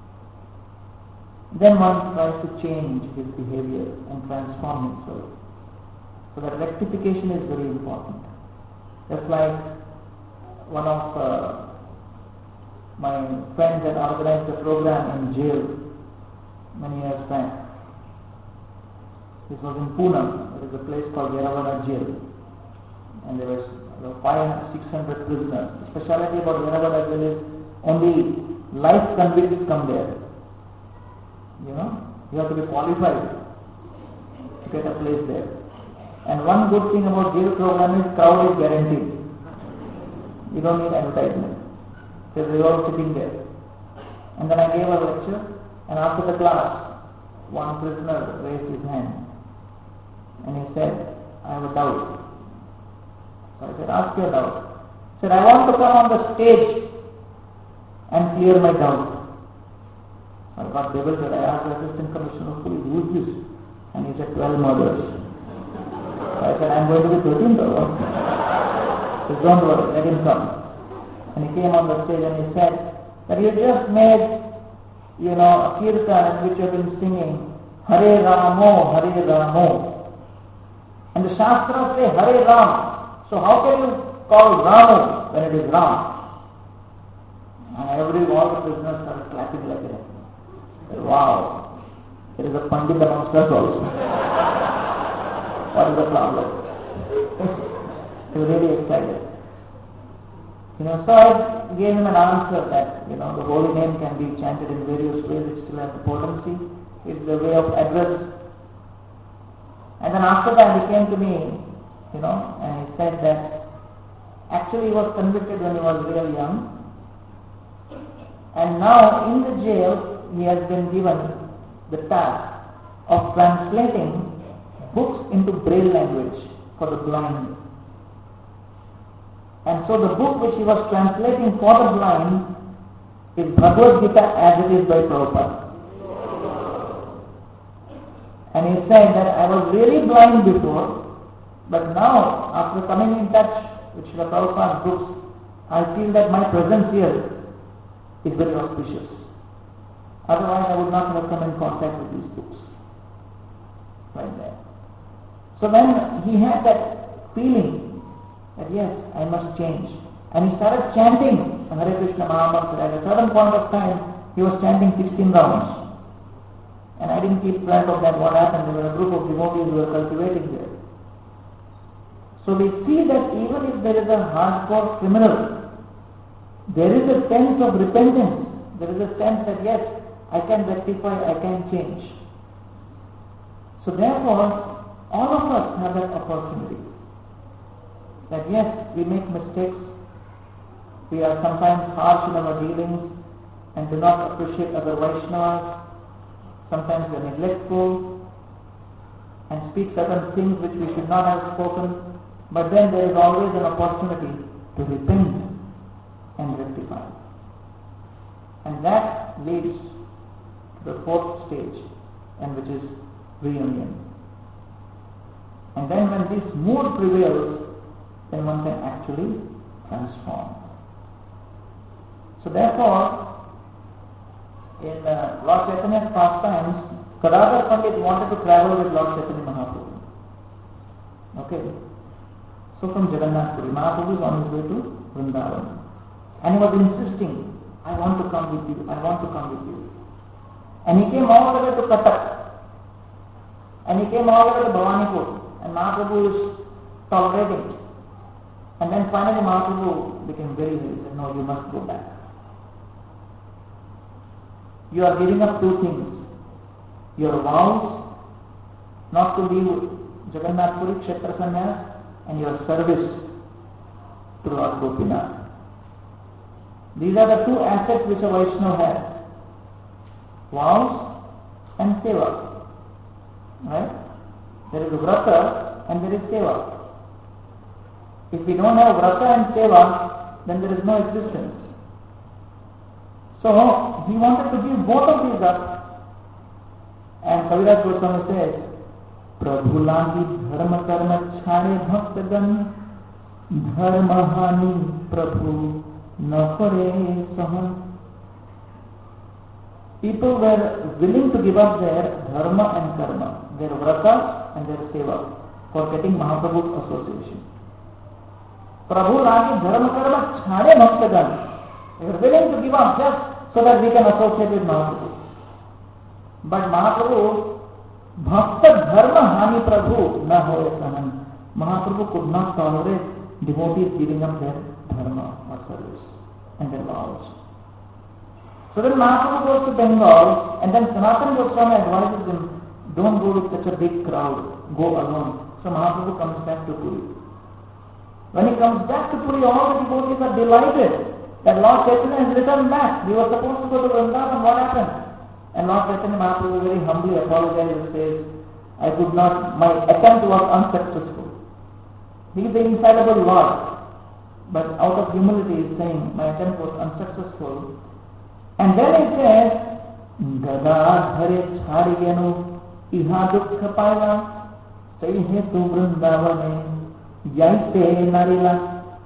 Then one tries to change his behavior and transform himself. So that rectification is very important. Just like one of uh, my friends had organized a program in jail many years back. This was in Pune. There is a place called Yeravada jail. And there was five hundred, six hundred prisoners. The speciality about Yeravada jail is only life convicts come there. You know, you have to be qualified to get a place there. And one good thing about jail program is crowd is guaranteed. You don't need advertisement. So they were all sitting there. And then I gave a lecture, and after the class, one prisoner raised his hand. And he said, I have a doubt. So I said, ask your doubt. He said, I want to come on the stage and clear my doubt. I got bewildered. I asked the assistant commissioner of police, who is this? And he said, twelve murders. So I said, I am going to be thirteenth or what? He said, don't worry, let him come. And he came on the stage and he said that you just made, you know, a kirtan in which you have been singing, Hare Ramo, Hare Ramo. And the Shastras say Hare Ram. So how can you call Ramo when it is Ram? And every all the prisoners started clapping like that. Wow, there is a Pandit amongst us also. What is the problem? He was really excited. You know, so I gave him an answer that, you know, the holy name can be chanted in various ways, it still has the potency, it's the way of address. And then after that he came to me, you know, and he said that actually he was convicted when he was real young. And now in the jail, he has been given the task of translating books into Braille language for the blind. And so the book which he was translating for the blind is Bhagavad Gita as it is by Prabhupada. And he said that I was really blind before, but now after coming in touch with Srila Prabhupada's books, I feel that my presence here is very auspicious. Otherwise I would not have come in contact with these books. Right there. So then he had that feeling that yes, I must change. And he started chanting Hare Krishna Mahamantra. At a certain point of time, he was chanting sixteen rounds. And I didn't keep track of that, what happened. There were a group of devotees who were cultivating there. So we see that even if there is a hardcore criminal, there is a sense of repentance. There is a sense that yes, I can rectify, I can change. So therefore, all of us have that opportunity. That yes, we make mistakes, we are sometimes harsh in our dealings and do not appreciate other Vaishnavas, sometimes we are neglectful and speak certain things which we should not have spoken, but then there is always an opportunity to repent and rectify. And that leads to the fourth stage, and which is reunion. And then when this mood prevails, then one can actually transform. So therefore, in uh, Lord Chaitanya's pastimes, Gadadhar Pandit wanted to travel with Lord Chaitanya Mahaprabhu. Okay. So from Jagannath Puri, Mahaprabhu is on his way to Vrindavan. And he was insisting, I want to come with you, I want to come with you. And he came all the way to Cuttack. And he came all the way to Bhawanipur. And Mahaprabhu is tolerating it. And then finally Mahaprabhu became very very, he said, no, you must go back. You are giving up two things. Your vows not to leave Jagannath Puri Kshetra Sannyas and your service to Lord Gopinath. These are the two assets which a Vaishnava has. Vows and seva. Right? There is vrata and there is seva. If we don't have vrata and seva, then there is no existence. So he wanted to give both of these up. And Kaviraj Goswami says, Prabhu lagi dharma karma chhade bhaktagan dharma hani Prabhu na kare sahan. People were willing to give up their dharma and karma, their vrata and their seva, for getting Mahaprabhu's association. Prabhu lagi dharma karma chhade bhaktagan. They were willing to give up just so that we can associate with Mahaprabhu. But Mahaprabhu, Bhakta Dharma Hani Prabhu na hoye sahan. Mahaprabhu could not tolerate devotees giving up their dharma or service and their vows. So then Mahaprabhu goes to Bengal, and then Sanatana Goswami advises him, don't go with such a big crowd, go alone. So Mahaprabhu comes back to Puri. When he comes back to Puri, all the devotees are delighted that Lord Chaitanya has returned back. We were supposed to go to Vrindavan, what happened? And Lord Chaitanya Mahaprabhu very humbly apologizes and says, I could not, my attempt was unsuccessful. He is the infallible Lord, but out of humility he is saying, my attempt was unsuccessful. And then he says, Gadadhare chhadiyanu iha dukkha paila saihetu Vrindavane yaite narila.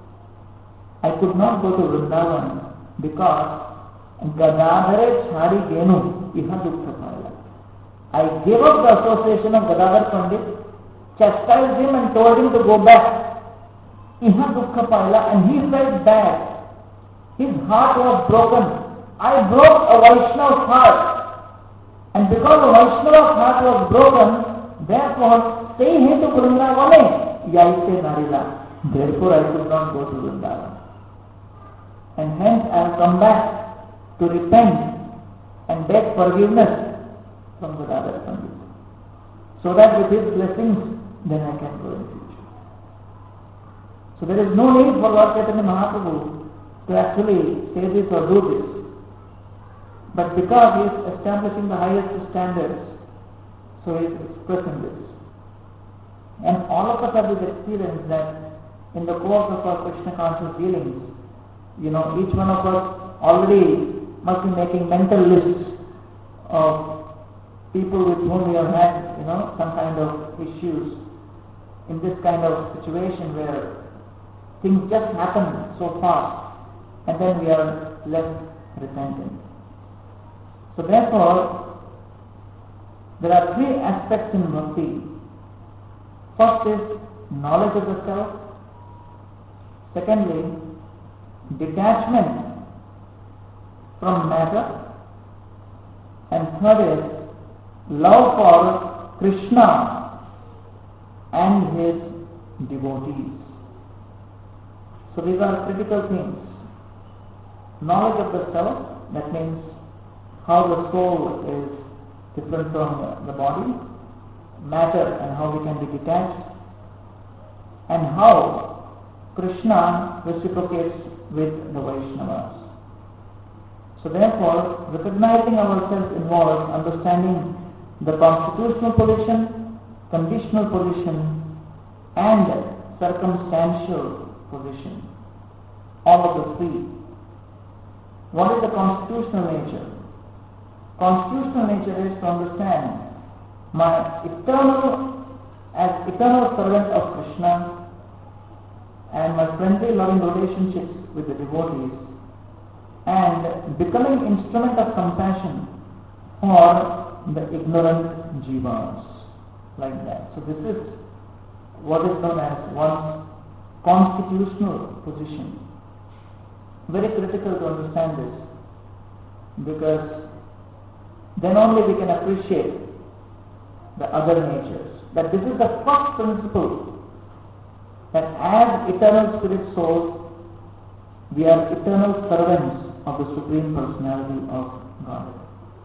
I could not go to Vrindavan because Gadadhare chhadi genu iha dukkha paila. I gave up the association of Gadadhar Pandit, chastised him and told him to go back. Iha dukkha paila, and he felt bad. His heart was broken. I broke a Vaishnava's heart. And because a Vaishnava's heart was broken, therefore, stay here to Vrindavane, yaite narila. Therefore, I could not go to Vrindavan. And hence I have come back to repent and beg forgiveness from Gadadhar Pandit, so that with his blessings, then I can go in future. So there is no need for Lord Chaitanya Mahaprabhu to actually say this or do this. But because he is establishing the highest standards, so he is expressing this. And all of us have this experience that in the course of our Krishna conscious dealings, you know, each one of us already must be making mental lists of people with whom we have had, you know, some kind of issues in this kind of situation where things just happen so fast and then we are left repentant. So therefore, there are three aspects in bhakti. First is knowledge of the self. Secondly, detachment from matter. And third is love for Krishna and his devotees. So these are critical things. Knowledge of the self, that means how the soul is different from the body, matter and how we can be detached, and how Krishna reciprocates with the Vaishnavas. So therefore, recognizing ourselves involves understanding the constitutional position, conditional position, and circumstantial position. All of the three. What is the constitutional nature? Constitutional nature is to understand my eternal, as eternal servant of Krishna and my friendly loving relationships with the devotees and becoming instrument of compassion for the ignorant jivas, like that. So this is what is known as one's constitutional position. Very critical to understand this, because then only we can appreciate the other natures. That this is the first principle, that as eternal spirit souls, we are eternal servants of the Supreme Personality of Godhead.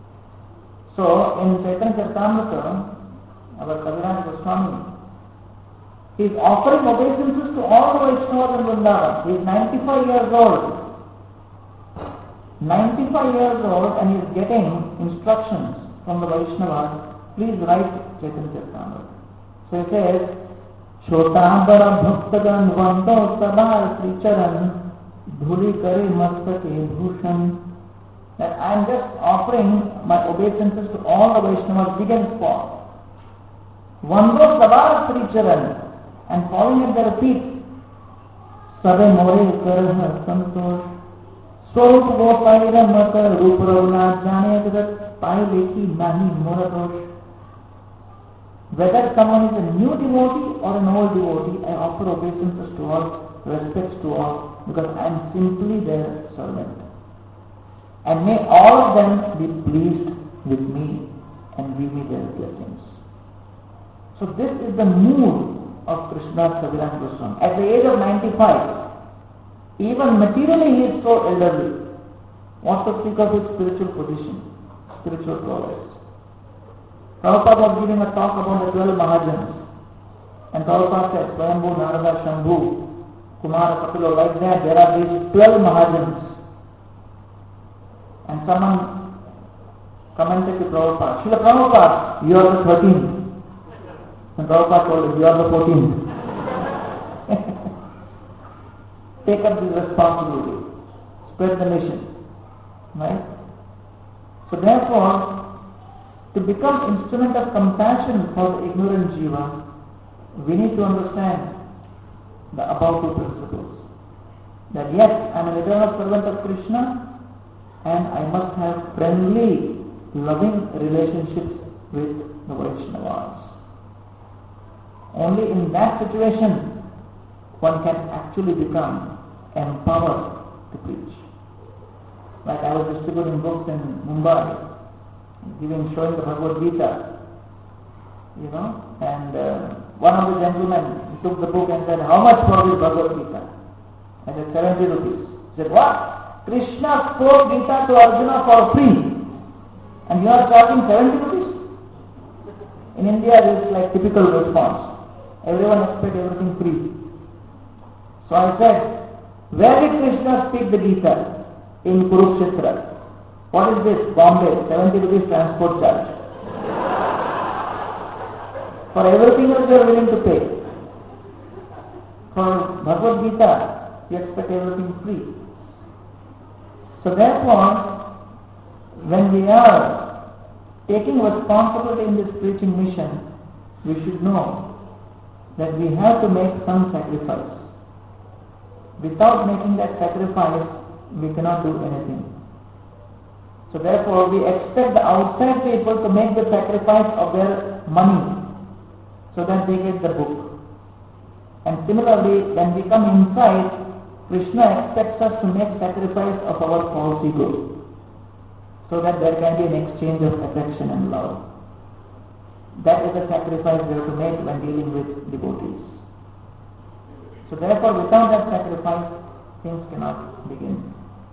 So, in Chaitanya Charitamrita, our Kaviraj Goswami, he is offering obeisances to all the Vaishnavas in Vrindavan. He is ninety-five years old. ninety-five years old, and he is getting instructions from the Vaishnavas. Please write Chaitanya Charitamrita. So he says, Chota bada bhaktagan vanto sabar sricharan dhuli kare mastake bhushan. That I am just offering my obeisances to all the Vaishnavas, big and small. Vanto sabar sricharan, and following at their feet, Sabe more karah santosh. स्वरूप गोपाई मत रूप रघुनाथ जाने जगत पाई Lekhi nahi mora dosh. Whether someone is a new devotee or an old devotee, I offer obeisances to all, respects to all, because I am simply their servant. And may all of them be pleased with me and give me their blessings. So this is the mood of Krishna Kaviraj Goswami. At the age of ninety-five, even materially he is so elderly. What to speak of his spiritual position, spiritual prowess. Prabhupada was giving a talk about the twelve Mahajans. And Prabhupada said, Swayambhu, Narada, Shambhu, Kumara, Kapilo, like that, there are these twelve Mahajans. And someone commented to Prabhupada, Srila Prabhupada, you are the thirteenth. And Prabhupada told him, you are the fourteenth. Take up this responsibility, spread the mission, right? So therefore, to become instrument of compassion for the ignorant jiva, we need to understand the above two principles. That yes, I am an eternal servant of Krishna, and I must have friendly, loving relationships with the Vaishnavas. Only in that situation one can actually become empowered to preach. Like I was distributing books in Mumbai, giving, showing the Bhagavad Gita, you know, and uh, one of the gentlemen he took the book and said, how much for this Bhagavad Gita? I said, seventy rupees. He said, what? Krishna spoke Gita to Arjuna for free, and you are charging seventy rupees? In India, this is like typical response. Everyone expects everything free. So I said, where did Krishna speak the Gita? In Kurukshetra. What is this? Bombay, seventy rupees transport charge. For everything else you are willing to pay. For Bhagavad Gita, we expect everything free. So therefore, when we are taking responsibility in this preaching mission, we should know that we have to make some sacrifice. Without making that sacrifice, we cannot do anything. So therefore, we expect the outside people to make the sacrifice of their money so that they get the book. And similarly, when we come inside, Krishna expects us to make sacrifice of our false ego so that there can be an exchange of affection and love. That is a sacrifice we have to make when dealing with devotees. So therefore, without that sacrifice, things cannot begin.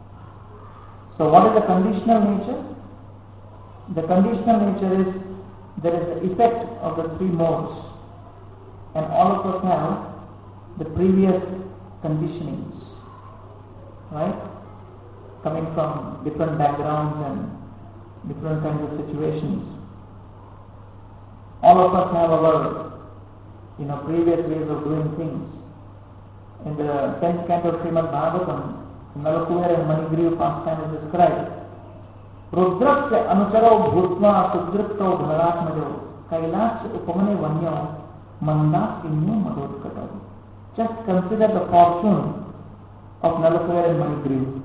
So what is the conditional nature? The conditional nature is there is the effect of the three modes, and all of us have the previous conditionings, right? Coming from different backgrounds and different kinds of situations. All of us have our, you know, previous ways of doing things. In the tenth canto of Srimad Bhagavatam, Nalakuver and Manigriva pastime is described. Rudrasya anucharo bhutva sudripto dharatmajo kailasya upamane vanyo mandakinyo madodkatav. Just consider the fortune of Nalakuver and Manigriva.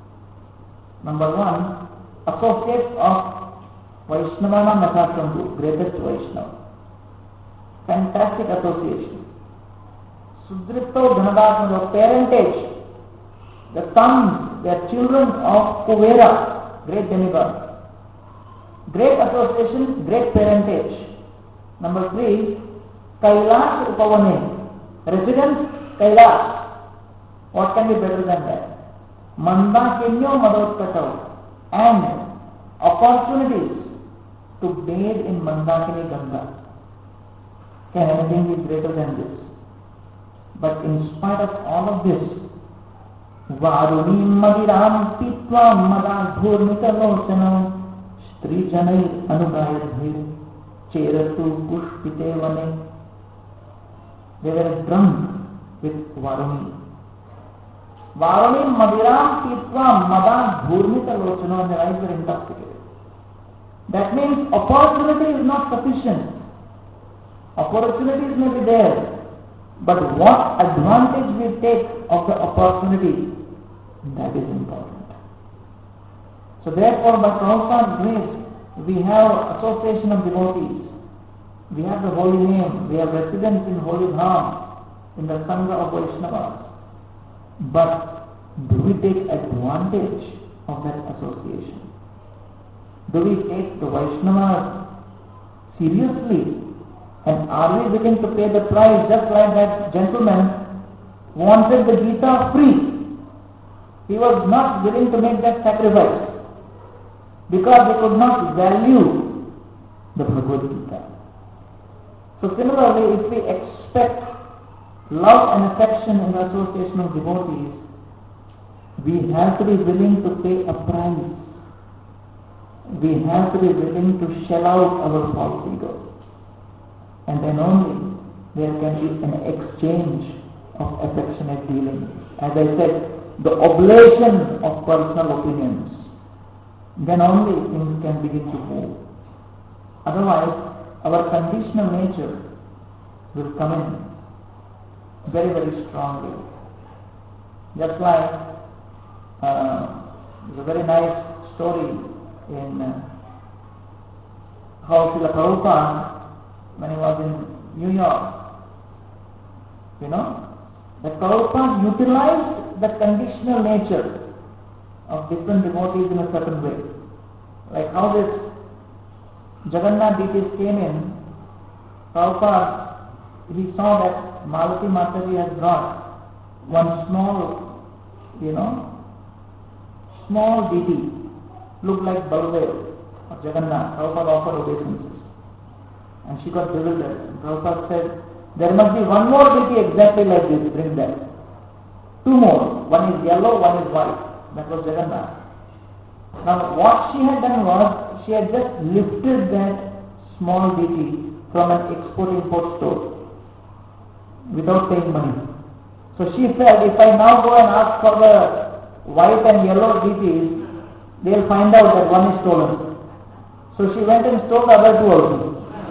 Number one, associates of Vaishnavana Nathasantu, greatest Vaishnava. Fantastic association. Sudripto Dhanadasmajo, parentage. The sons, they are children of Kuvera, great demigod. Great association, great parentage. Number three, Kailash Upavane, residence Kailash. What can be better than that? Mandakinyo Madotkato, and opportunities to bathe in Mandakini Ganga. Can anything be greater than this? But in spite of all of this, Varuni Madiram Pitva Madadhurmitalosanam Stri Janai Anugayadhir Cheratu Pushpite Vane. They were drunk with Varuni. Varuni Madiram Pitva Madadhurmitalosanam, and their eyes were intoxicated. That means opportunity is not sufficient. Opportunities may be there, but what advantage we take of the opportunity, that is important. So therefore, by Prabhupada's grace, we have association of devotees. We have the holy name. We have residence in holy Dham, in the Sangha of Vaishnavas. But do we take advantage of that association? Do we take the Vaishnavas seriously? And are we willing to pay the price, just like that gentleman wanted the Gita free? He was not willing to make that sacrifice because he could not value the Bhagavad Gita. So similarly, if we expect love and affection in the association of devotees, we have to be willing to pay a price. We have to be willing to shell out our false ego. And then only there can be an exchange of affectionate dealing. As I said, the oblation of personal opinions. Then only things can begin to move. Otherwise, our conditional nature will come in very, very strongly. Just like uh, there's a very nice story in uh, how Srila Prabhupada, when he was in New York, you know, that Prabhupada utilized the conditional nature of different devotees in a certain way. Like how this Jagannath deities came in, Prabhupada, he saw that Malati Mataji has brought one small, you know, small deity, looked like Baldev or Jagannath. Prabhupada offered obeisances. And she got bewildered. And Prabhupada said, there must be one more deity exactly like this, bring that. Two more. One is yellow, one is white. That was Jagannath. Now what she had done was, she had just lifted that small deity from an export-import store without paying money. So she felt, if I now go and ask for the white and yellow deities, they'll find out that one is stolen. So she went and stole the other two also.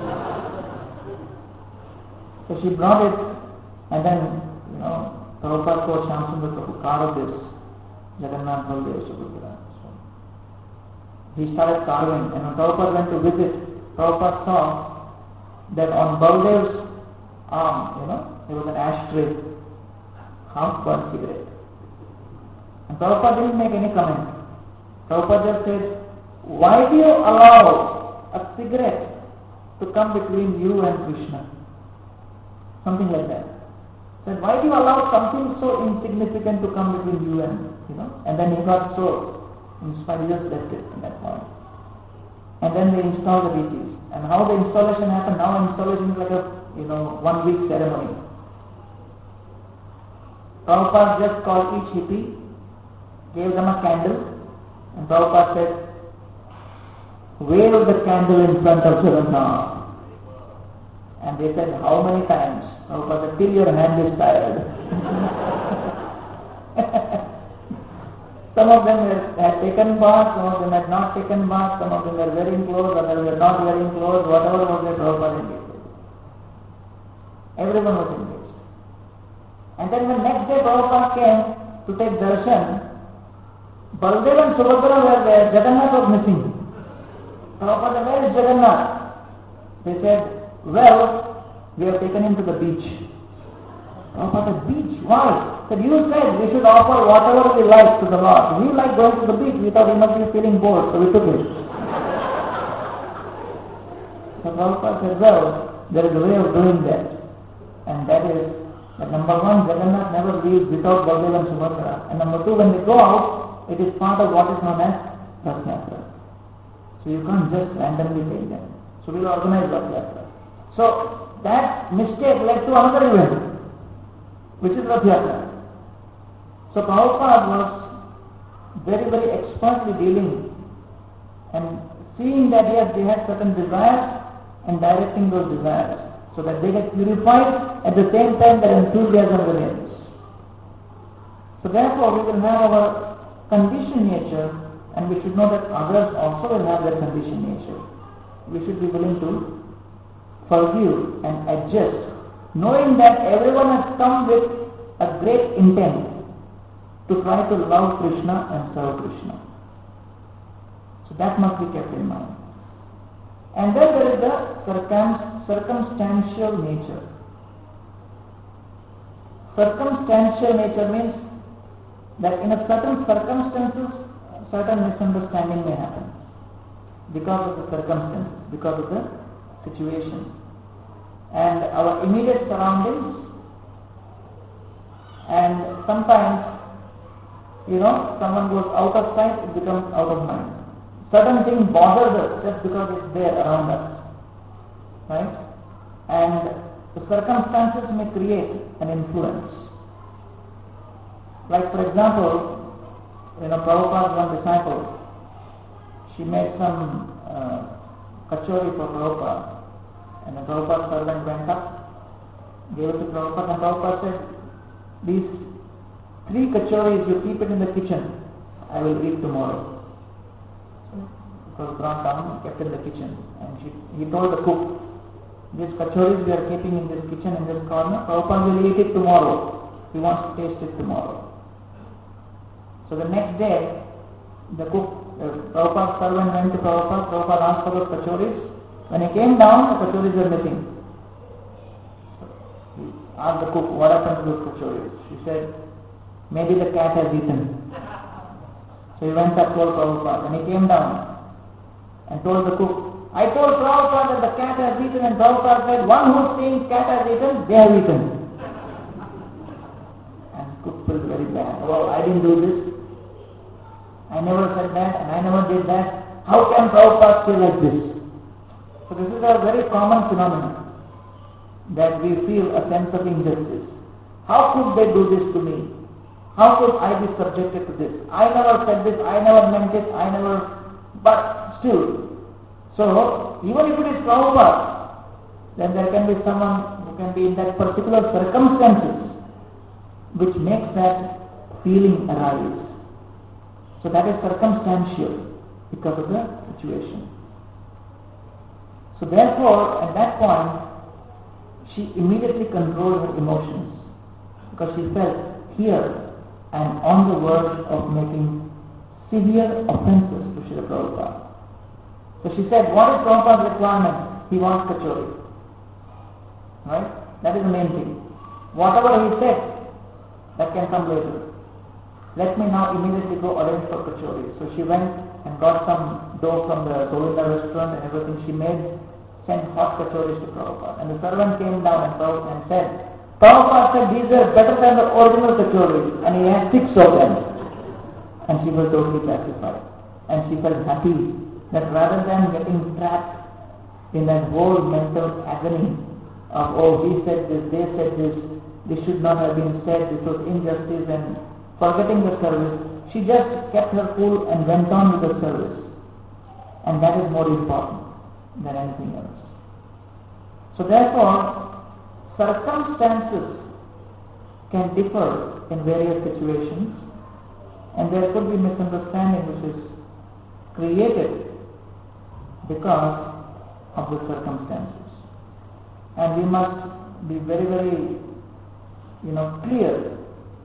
So she brought it, and then, you know, Prabhupada told Shyamsundar Prabhu, carve this Jagannath Baldev Subhadra. So he started carving, and when Prabhupada went to visit, Prabhupada saw that on Baldev's arm, you know, there was an ashtray, half burnt cigarette. And Prabhupada didn't make any comment. Prabhupada just said, why do you allow a cigarette to come between you and Krishna? Something like that. Said, why do you allow something so insignificant to come between you and, you know? And then he got so inspired, he just left it at that point. And then they installed the deities. And how the installation happened, now installation is like a, you know, one week ceremony. Prabhupada just called each hippie, gave them a candle, and Prabhupada said, wave the candle in front of Jagannath. And they said, how many times? Prabhupada said, till your hand is tired. Some of them had taken bath, some of them had not taken bath, some of them were wearing clothes, others were not wearing clothes, whatever was there, Prabhupada engaged. Everyone was engaged. And then the next day Prabhupada came to take darshan. Baldev and Subhadra were there, Jagannath was missing. Prabhupada said, where is Jagannath? They said, well, we have taken him to the beach. Prabhupada said, beach? Why? He said, you said we should offer whatever we like to the Lord. We like going to the beach. We thought he must be feeling bored, so we took him. So Prabhupada said, well, there is a way of doing that. And that is, that number one, Jagannath never leaves without Baldev and Subhadra. And number two, when they go out, it is part of what is known as Rath Yatra. So you can't just randomly take them. So we will organize Rath Yatra. So that mistake led to another event, which is Rath Yatra. So Prabhupada was very, very expertly dealing and seeing that yes, they had certain desires and directing those desires so that they get purified, at the same time their enthusiasm remains. So therefore we will have our conditioned nature, and we should know that others also will have their conditioned nature. We should be willing to forgive and adjust, knowing that everyone has come with a great intent to try to love Krishna and serve Krishna. So that must be kept in mind. And then there is the circum- circumstantial nature. Circumstantial nature means that in a certain circumstances, certain misunderstanding may happen because of the circumstances, because of the situation. And our immediate surroundings, and sometimes, you know, someone goes out of sight, it becomes out of mind. Certain thing bothers us just because it's there around us, right? And the circumstances may create an influence. Like for example, you know, Prabhupada's one disciple, she made some uh, kachori for Prabhupada, and the Prabhupada's servant went up, gave it to Prabhupada, and Prabhupada said, these three kachoris, you keep it in the kitchen, I will eat tomorrow. So it was brought down, kept in the kitchen, and she, he told the cook, these kachoris we are keeping in this kitchen, in this corner, Prabhupada will eat it tomorrow, he wants to taste it tomorrow. So the next day, the cook, the Prabhupada's servant went to Prabhupada, Prabhupada asked for those kachoris. When he came down, the kachoris were missing. So he asked the cook, what happened to those kachoris? She said, maybe the cat has eaten. So he went up, told Prabhupada, and he came down and told the cook, I told Prabhupada that the cat has eaten, and Prabhupada said, one who's saying cat has eaten, they have eaten. And the cook felt very bad. Oh, I didn't do this. I never said that, and I never did that. How can Prabhupada say like this? So this is a very common phenomenon, that we feel a sense of injustice. How could they do this to me? How could I be subjected to this? I never said this, I never meant it, I never... But still, so even if it is Prabhupada, then there can be someone who can be in that particular circumstances, which makes that feeling arise. So that is circumstantial because of the situation. So therefore, at that point, she immediately controlled her emotions because she felt, here I am on the verge of making severe offenses to Srila Prabhupada. So she said, what is Prabhupada's requirement? He wants kachori. Right? That is the main thing. Whatever he said, that can come later. Let me now immediately go arrange for kachori. So she went and got some dough from the Govinda restaurant and everything she made, sent hot kachoris to Prabhupada. And the servant came down and, and said, Prabhupada said these are better than the original kachoris, and he had six of them. And she was totally pacified. And she felt happy that rather than getting trapped in that whole mental agony of, oh, he said this, they said this, this should not have been said, this was injustice, and forgetting the service, she just kept her cool and went on with the service. And that is more important than anything else. So therefore, circumstances can differ in various situations, and there could be misunderstanding which is created because of the circumstances. And we must be very, very, you know, clear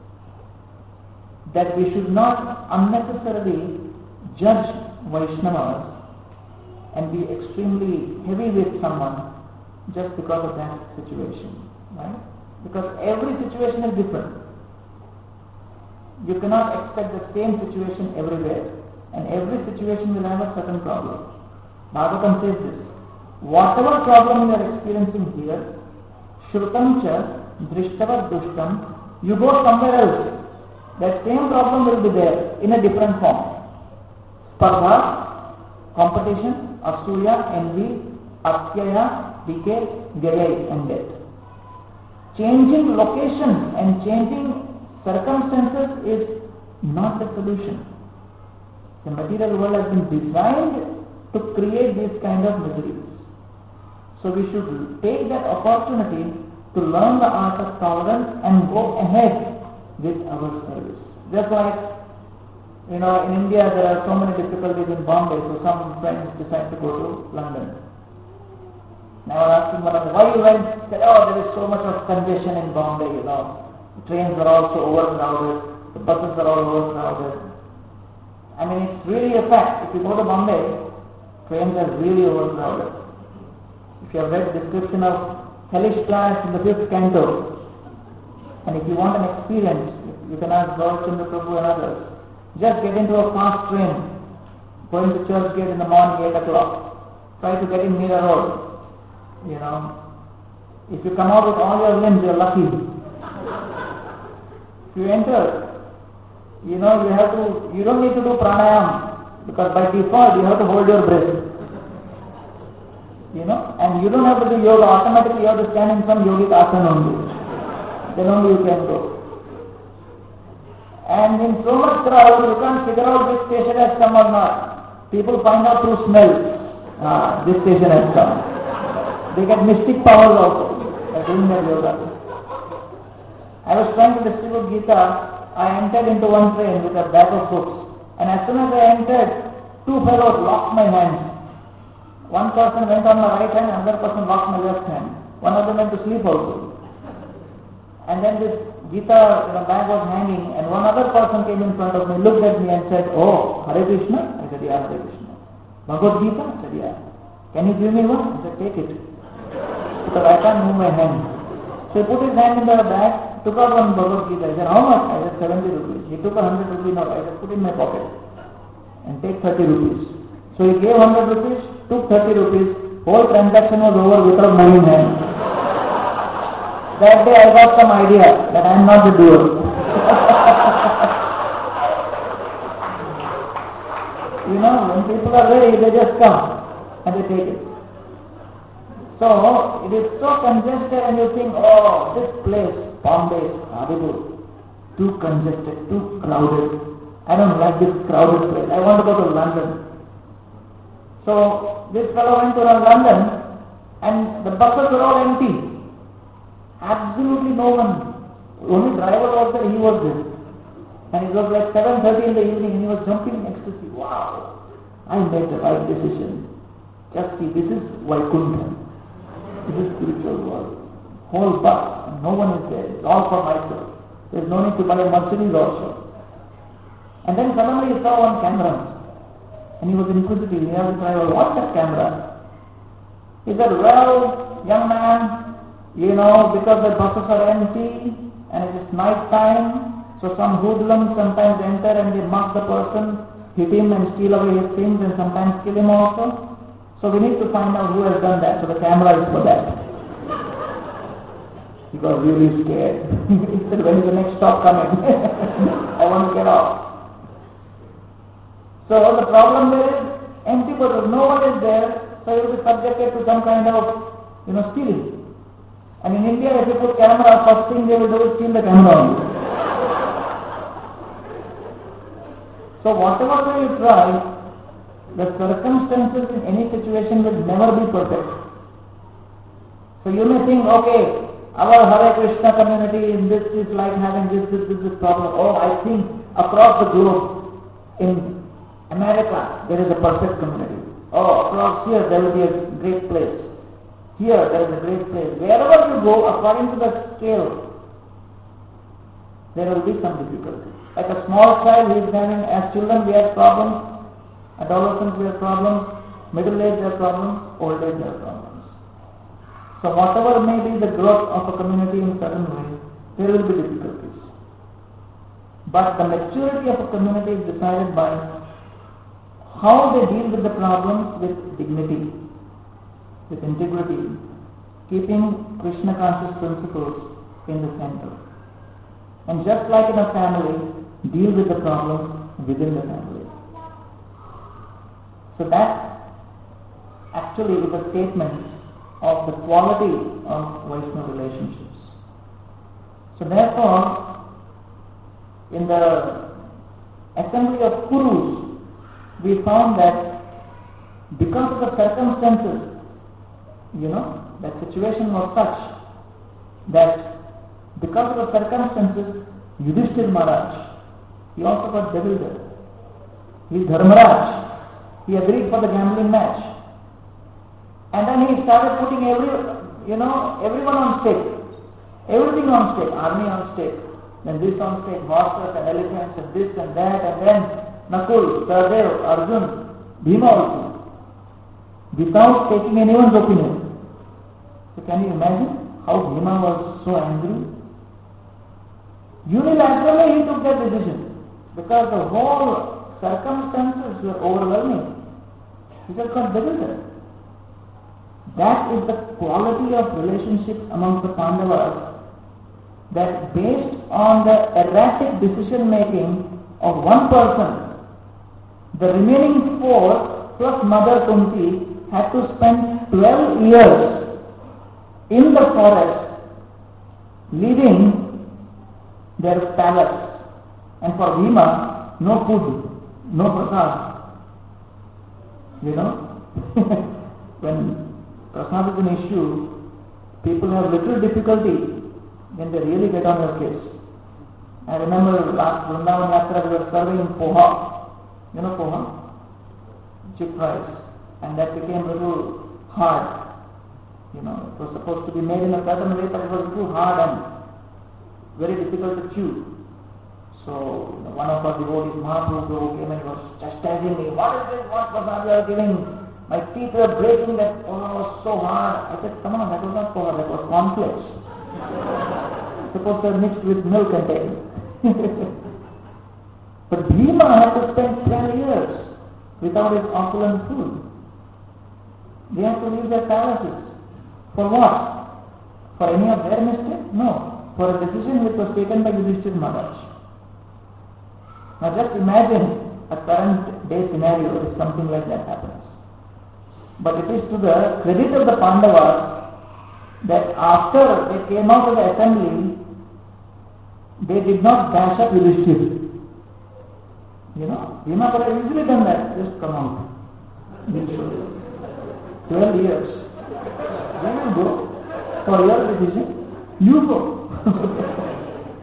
that we should not unnecessarily judge Vaishnavas and be extremely heavy with someone just because of that situation, right? Because every situation is different. You cannot expect the same situation everywhere, and every situation will have a certain problem. Bhagavatam says this, whatever problem you are experiencing here, shrutam cha drishtava dushtam, you go somewhere else. That same problem will be there in a different form. Spardha, competition, asuya, envy, atyaya, decay, gaya, and death. Changing location and changing circumstances is not the solution. The material world has been designed to create these kind of miseries. So we should take that opportunity to learn the art of tolerance and go ahead with our service. Just like, you know, in India there are so many difficulties in Bombay, so some friends decide to go to London. Now I was asking one of them, why you went? He said, oh, there is so much of congestion in Bombay, you know. The trains are also overcrowded, the buses are all overcrowded. I mean, it's really a fact. If you go to Bombay, trains are really overcrowded. If you have read the description of hellish planets in the fifth canto, and if you want an experience, you can ask Gaur Chandra Prabhu and others. Just get into a fast train, going to church gate in the morning, eight o'clock. Try to get in Mira Road. You know, if you come out with all your limbs, you're lucky. If you enter, you know, you have to, you don't need to do pranayam, because by default you have to hold your breath. You know, and you don't have to do yoga, automatically you have to stand in some yogic asana only. Then only you can go. And in so much crowd, you can't figure out which station has come or not. People find out through smell, ah, this station has come. They get mystic powers also by doing their yoga. I was trying to distribute Gita. I entered into one train with a bag of books, and as soon as I entered, two fellows locked my hands. One person went on my right hand, another person locked my left hand. One of them went to sleep also. And then this Gita, you know, bag was hanging, and one other person came in front of me, looked at me and said, oh, Hare Krishna? I said, yeah, Hare Krishna. Bhagavad Gita? I said, yeah. Can you give me one? I said, take it. Because I can't move my hand. So he put his hand in the bag, took out one Bhagavad Gita. I said, how much? I said, seventy rupees. He took a one hundred rupee note. I said, put in my pocket and take thirty rupees. So he gave one hundred rupees, took thirty rupees. Whole transaction was over without moving hand. That day I got some idea that I am not the doer. You know, when people are ready, they just come and they take it. So, it is so congested and you think, oh, this place, Bombay is horrible, too congested, too crowded. I don't like this crowded place. I want to go to London. So, this fellow went to London and the buses were all empty. Absolutely no one. Only driver was there, he was there. And it was like seven thirty in the evening and he was jumping in ecstasy. Wow, I made the right decision. Just see, this is Vaikuntha. This is spiritual world. Whole bus, and no one is there. It's all for myself. There's no need to buy a Mercedes also. And then suddenly he saw one camera. And he was inquisitive. He asked the driver, what's that camera? He said, well, young man, you know, because the buses are empty and it is night time, so some hoodlums sometimes enter and they mark the person, hit him and steal away his things and sometimes kill him also. So we need to find out who has done that. So the camera is for that. He got really scared. He said, when is the next stop coming? I want to get off. So the problem there is empty buses. No one is there. So you will be subjected to some kind of, you know, stealing. And in India, if you put camera, first thing they will do is steal the camera on you. So whatever way you try, the circumstances in any situation will never be perfect. So you may think, okay, our Hare Krishna community in this is like having this, this, this, this problem. Oh, I think across the globe, in America, there is a perfect community. Oh, across here, there will be a great place. Here, there is a great place. Wherever you go, according to the scale, there will be some difficulty. Like a small child, he is having, as children we have problems, adolescents we have problems, middle age we have problems, old age we have problems. So whatever may be the growth of a community in certain ways, there will be difficulties. But the maturity of a community is decided by how they deal with the problems with dignity, with integrity, keeping Krishna conscious principles in the center. And just like in a family, deal with the problems within the family. So that actually is a statement of the quality of Vaishnava relationships. So therefore, in the assembly of Kurus, we found that because of the circumstances, you know, that situation was such that because of the circumstances, Yudhishthira Maharaj, he also got bewildered. He is Dharmaraj. He agreed for the gambling match. And then he started putting every, you know, everyone on stake. Everything on stake. Army on stake. Then this on stake. Horses and elephants and this and that. And then Nakul, Sahadev, Arjun, Bhima also. Without taking anyone's opinion. So can you imagine how Bhima was so angry? Unilaterally he took that decision. Because the whole circumstances were overwhelming. He just got bewildered. That is the quality of relationships amongst the Pandavas, that based on the erratic decision making of one person, the remaining four plus Mother Kunti had to spend twelve years in the forest leading their palace. And for Bhima, no food, no prasad. You know, when prasad is an issue, people have little difficulty when they really get on your case. I remember last Vrindavan Yatra, we were serving poha. You know poha? Chip rice. And that became a little hard. You know, it was supposed to be made in a certain way, but it was too hard and very difficult to chew. So one of our devotees, Mahaprabhu, came and was chastising me. What is this? What prasad you are giving? My teeth were breaking. That poha was so hard. I said, come on, that was not poha, that was cornflakes. Supposed to have mixed with milk and taken. But Bhima had to spend twelve years without his opulent food. They had to leave their palaces. For what? For any of their mistake? No. For a decision which was taken by Yudhishthira Maharaj. Now just imagine a current day scenario if something like that happens. But it is to the credit of the Pandavas that after they came out of the assembly, they did not dash up Yudhishthira. You know, Bhima could have easily done that. Just come out. Twelve years. Where you go? For your decision, you go.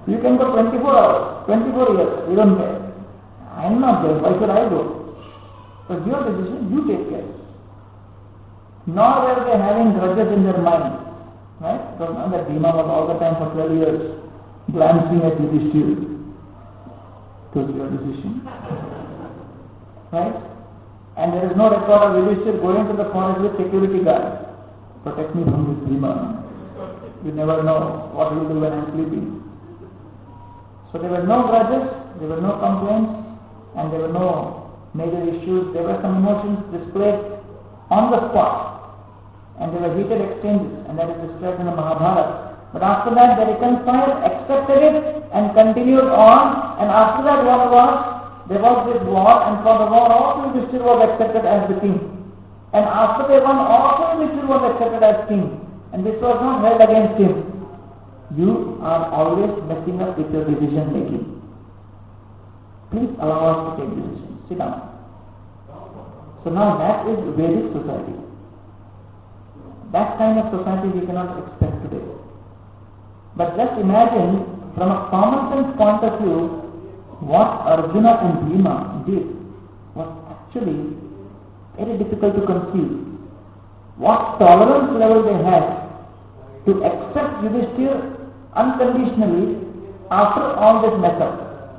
You can go twenty-four hours, twenty-four years, we don't care. I am not there, why should I go? But your decision, you take care. Nor were they having grudges in their mind. Right? So now that Bhima was all the time for twelve years glancing at Yudhishthira. It was your decision. Right? And there is no record of Yudhishthira going to the forest with security guards. Protect me from this Bhima. You never know what he will do when I am sleeping. So there were no grudges, there were no complaints, and there were no major issues. There were some emotions displayed on the spot. And there were heated exchanges, and that is described in the Mahabharata. But after that, they reconciled, accepted it, and continued on. And after that, what was? There was this war, and for the war also Yudhishthira was accepted as the king. And after they won, also Yudhishthira was accepted as king. And this was not held against him. You are always messing up with your decision making. Please allow us to take decisions. Sit down. So now that is Vedic society. That kind of society we cannot expect today. But just imagine, from a common sense point of view, what Arjuna and Bhima did was actually very difficult to conceive. What tolerance level they had to accept Yudhishthira unconditionally after all this mess up.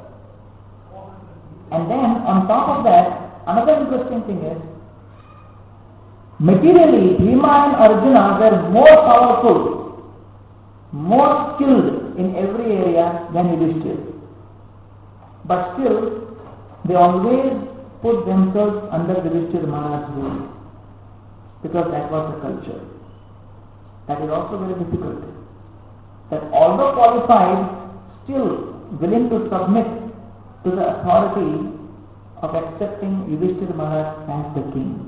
And then on top of that, another interesting thing is, materially, Bhima and Arjuna were more powerful, more skilled in every area than Yudhishthira. But still, they always put themselves under Yudhishthira Maharaj's rule, because that was the culture. That is also very difficult. That although qualified, still willing to submit to the authority of accepting Yudhishthira Maharaj as the king.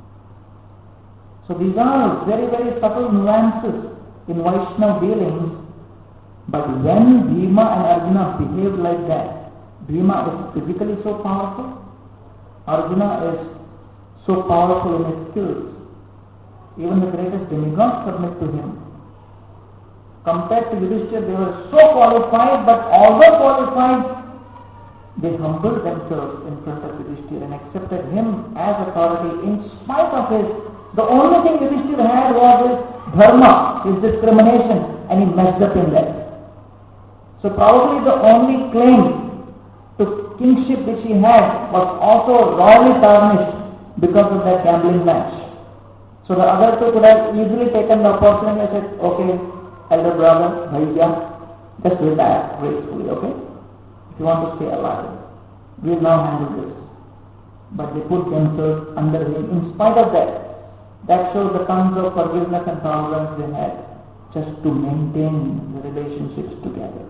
So these are very, very subtle nuances in Vaishnava dealings. But when Bhima and Arjuna behaved like that, Bhima is physically so powerful, Arjuna is so powerful in his skills. Even the greatest demigods submit to him. Compared to Yudhishthira, they were so qualified, but although qualified, they humbled themselves in front of Yudhishthira and accepted him as authority in spite of his. The only thing Yudhishthira had was his dharma, his discrimination, and he messed up in that. So probably the only claim to kingship which he had was also royally tarnished because of that gambling match. So the other two could have easily taken the opportunity and said, okay, elder brother, bhaiya, just retire gracefully, okay? If you want to stay alive, we will now handle this. But they put themselves under him in spite of that. That shows the tons of forgiveness and tolerance they had just to maintain the relationships together.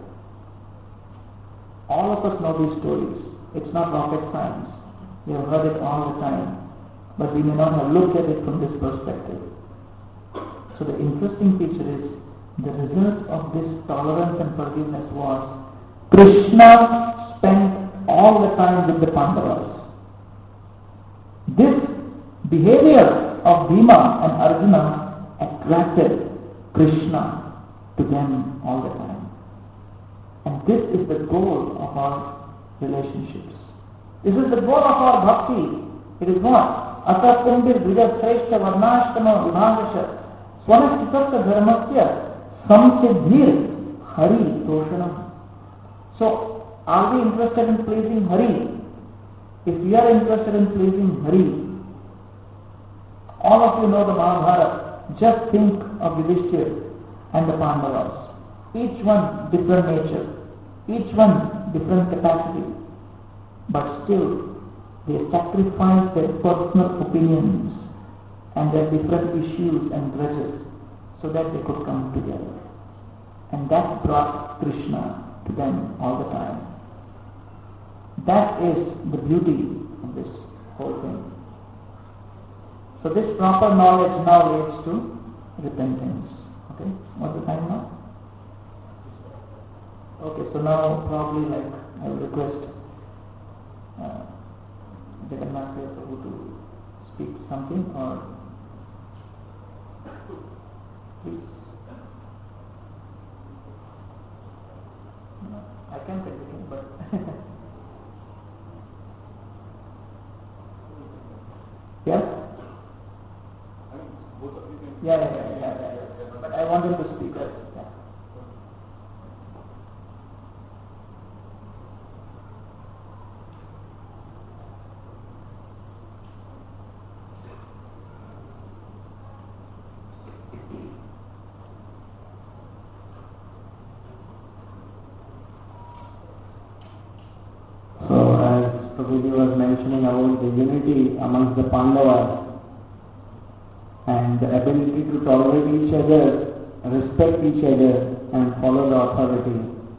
All of us know these stories. It's not rocket science. We have heard it all the time. But we may not have looked at it from this perspective. So the interesting feature is, the result of this tolerance and forgiveness was, Krishna spent all the time with the Pandavas. This behavior of Bhima and Arjuna attracted Krishna to them all the time. And this is the goal of our relationships. This is the goal of our bhakti. It is what? Atakumbir Vijay Shrestha Varnashtama Vibhagasha Swanasthitasa Dharmasya Samsiddhir Hari Toshanam. So, are we interested in pleasing Hari? If we are interested in pleasing Hari, all of you know the Mahabharata. Just think of Yudhishthira and the Pandavas. Each one different nature, each one different capacity, but still they sacrificed their personal opinions and their different issues and grudges so that they could come together. And that brought Krishna to them all the time. That is the beauty of this whole thing. So this proper knowledge now leads to repentance. Okay, what's the time now? Okay, so now probably like I will request uh, Jagannath Prabhu to speak something, or please. No. Yeah, yeah, yeah, yeah, yeah, yeah. But I want him to speak. Right? Yeah. So, as Prabhuji was mentioning about the unity amongst the Pandavas and the ability to tolerate each other, respect each other, and follow the authority.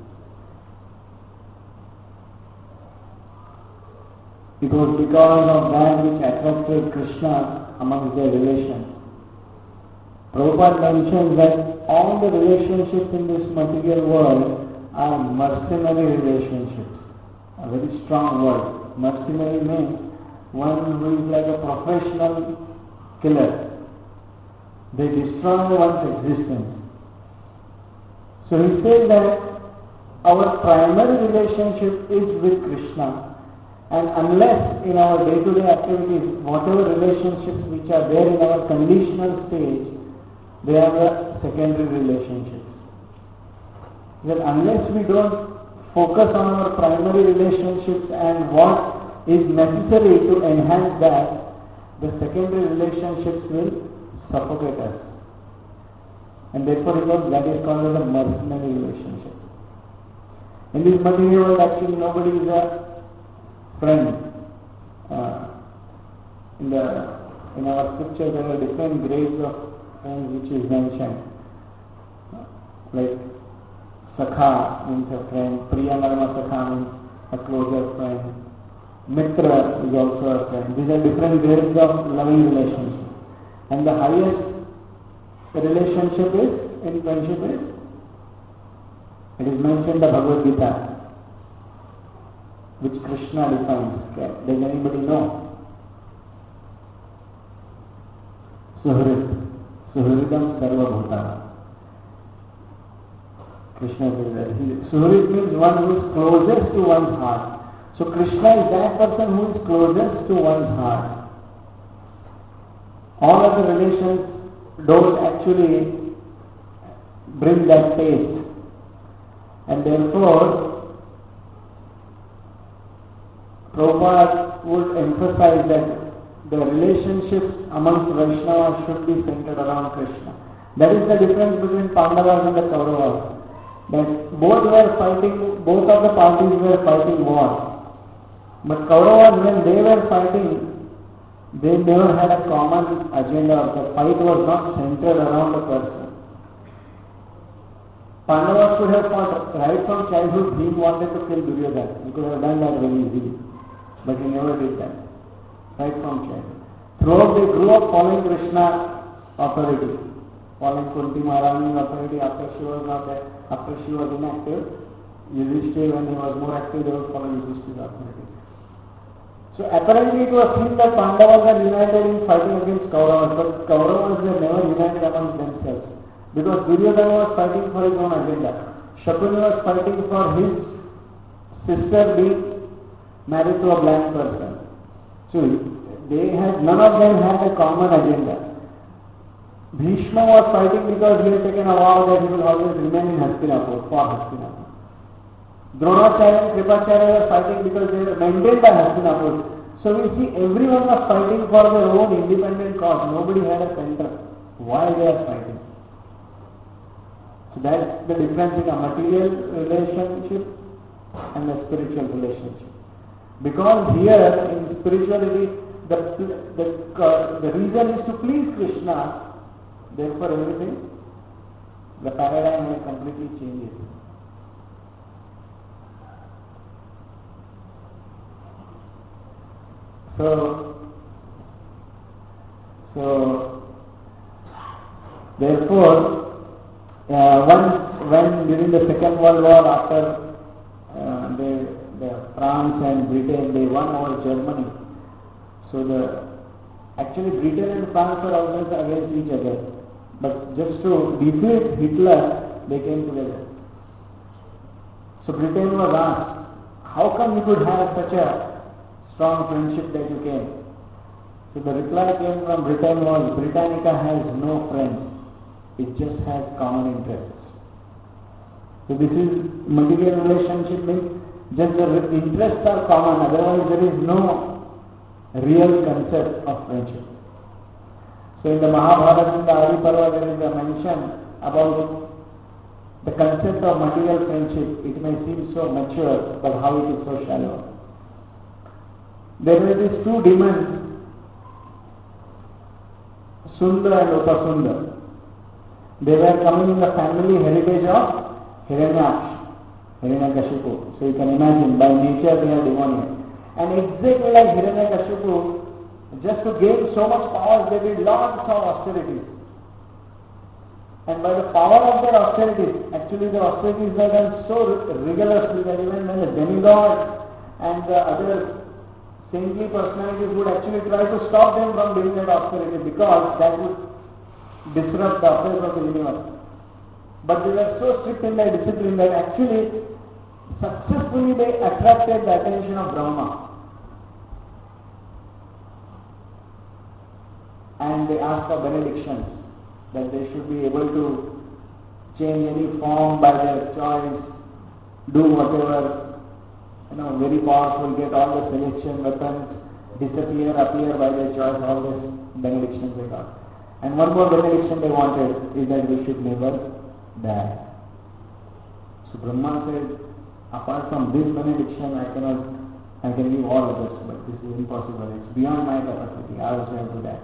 It was because of that which attracted Krishna amongst their relations. Prabhupada mentions that all the relationships in this material world are mercenary relationships. A very strong word. Mercenary means one who is like a professional killer. They destroy one's existence. So he says that our primary relationship is with Krishna, and unless in our day-to-day activities, whatever relationships which are there in our conditional stage, they are the secondary relationships. Then unless we don't focus on our primary relationships and what is necessary to enhance that, the secondary relationships will suffocate us. And therefore, you know, that is called as a mercenary relationship. In this material world, actually nobody is a friend. Uh, in the in our scripture, there are different grades of friends which is mentioned. Like Sakha means a friend, Priyamarma Sakha means a closer friend, Mitra is also a friend. These are different grades of loving relationship. And the highest relationship is, in friendship is, it is mentioned in the Bhagavad Gita, which Krishna defines. Okay? Does anybody know? Suhrit. Suhridam Sarva Bhutana. Krishna says that. Suhrit means one who is closest to one's heart. So Krishna is that person who is closest to one's heart. All other relations don't actually bring that taste. And therefore, Prabhupada would emphasize that the relationships amongst Vaishnavas should be centered around Krishna. That is the difference between Pandavas and the Kauravas. That both were fighting, both of the parties were fighting war. But Kauravas, when they were fighting, they never had a common agenda. The fight was not centered around a person. Pandavas could have fought right from childhood. Bhima wanted to kill Duryodhana. He could have done that very easily. But he never did that. Right from childhood. Throughout they grew up following Krishna authority. Following Kunti Maharani authority after she was not there. After she was inactive, Yudhishthira, when he was more active, they would follow Yudhishthira's authority. So apparently it was seen that Pandavas are united in fighting against Kauravas, but Kauravas were never united amongst themselves. Because Duryodhana was fighting for his own agenda. Shakuni was fighting for his sister being married to a blind person. So they had, none of them had a common agenda. Bhishma was fighting because he had taken a vow that he will always remain in Hastinapur, for Hastinapur. Dronacharya and Kripacharya were fighting because they were maintained by Hastinapur. So we see everyone was fighting for their own independent cause. Nobody had a center. Why they are fighting? So that's the difference in a material relationship and a spiritual relationship. Because here in spirituality, the, the, uh, the reason is to please Krishna. Therefore everything, the paradigm will completely change it. So, so therefore, uh, once when during the Second World War, after uh, the, the France and Britain, they won over Germany. So the actually Britain and France were always against each other. But just to defeat Hitler, they came together. So Britain was asked, how come you could have such a strong friendship that you came? So the reply came from Britain was, Britannica has no friends, it just has common interests. So this is material relationship means just the interests are common, otherwise there is no real concept of friendship. So in the Mahabharata, in the Adi Parva, there is a mention about the concept of material friendship. It may seem so mature, but how it is so shallow. There were these two demons, Sundar and Upasundar. They were coming in the family heritage of Hiranyaksha, Hiranyakashipu. So you can imagine, by nature they are demonic. And exactly like Hiranyakashipu, just to gain so much power, they did lots of austerities. And by the power of their austerities, actually the austerities were done so rigorously that even when the demigods and the other saintly personalities would actually try to stop them from doing that austerity, because that would disrupt the affairs of the universe. But they were so strict in their discipline that actually successfully they attracted the attention of Brahma. And they asked for benedictions, that they should be able to change any form by their choice, do whatever, you know, very powerful, get all the celestial weapons, disappear, appear by their choice, all these benedictions they got. And one more benediction they wanted is that we should never die. So Brahma said, apart from this benediction, I cannot, I can give all others, but this is impossible. It's beyond my capacity. I also have to die.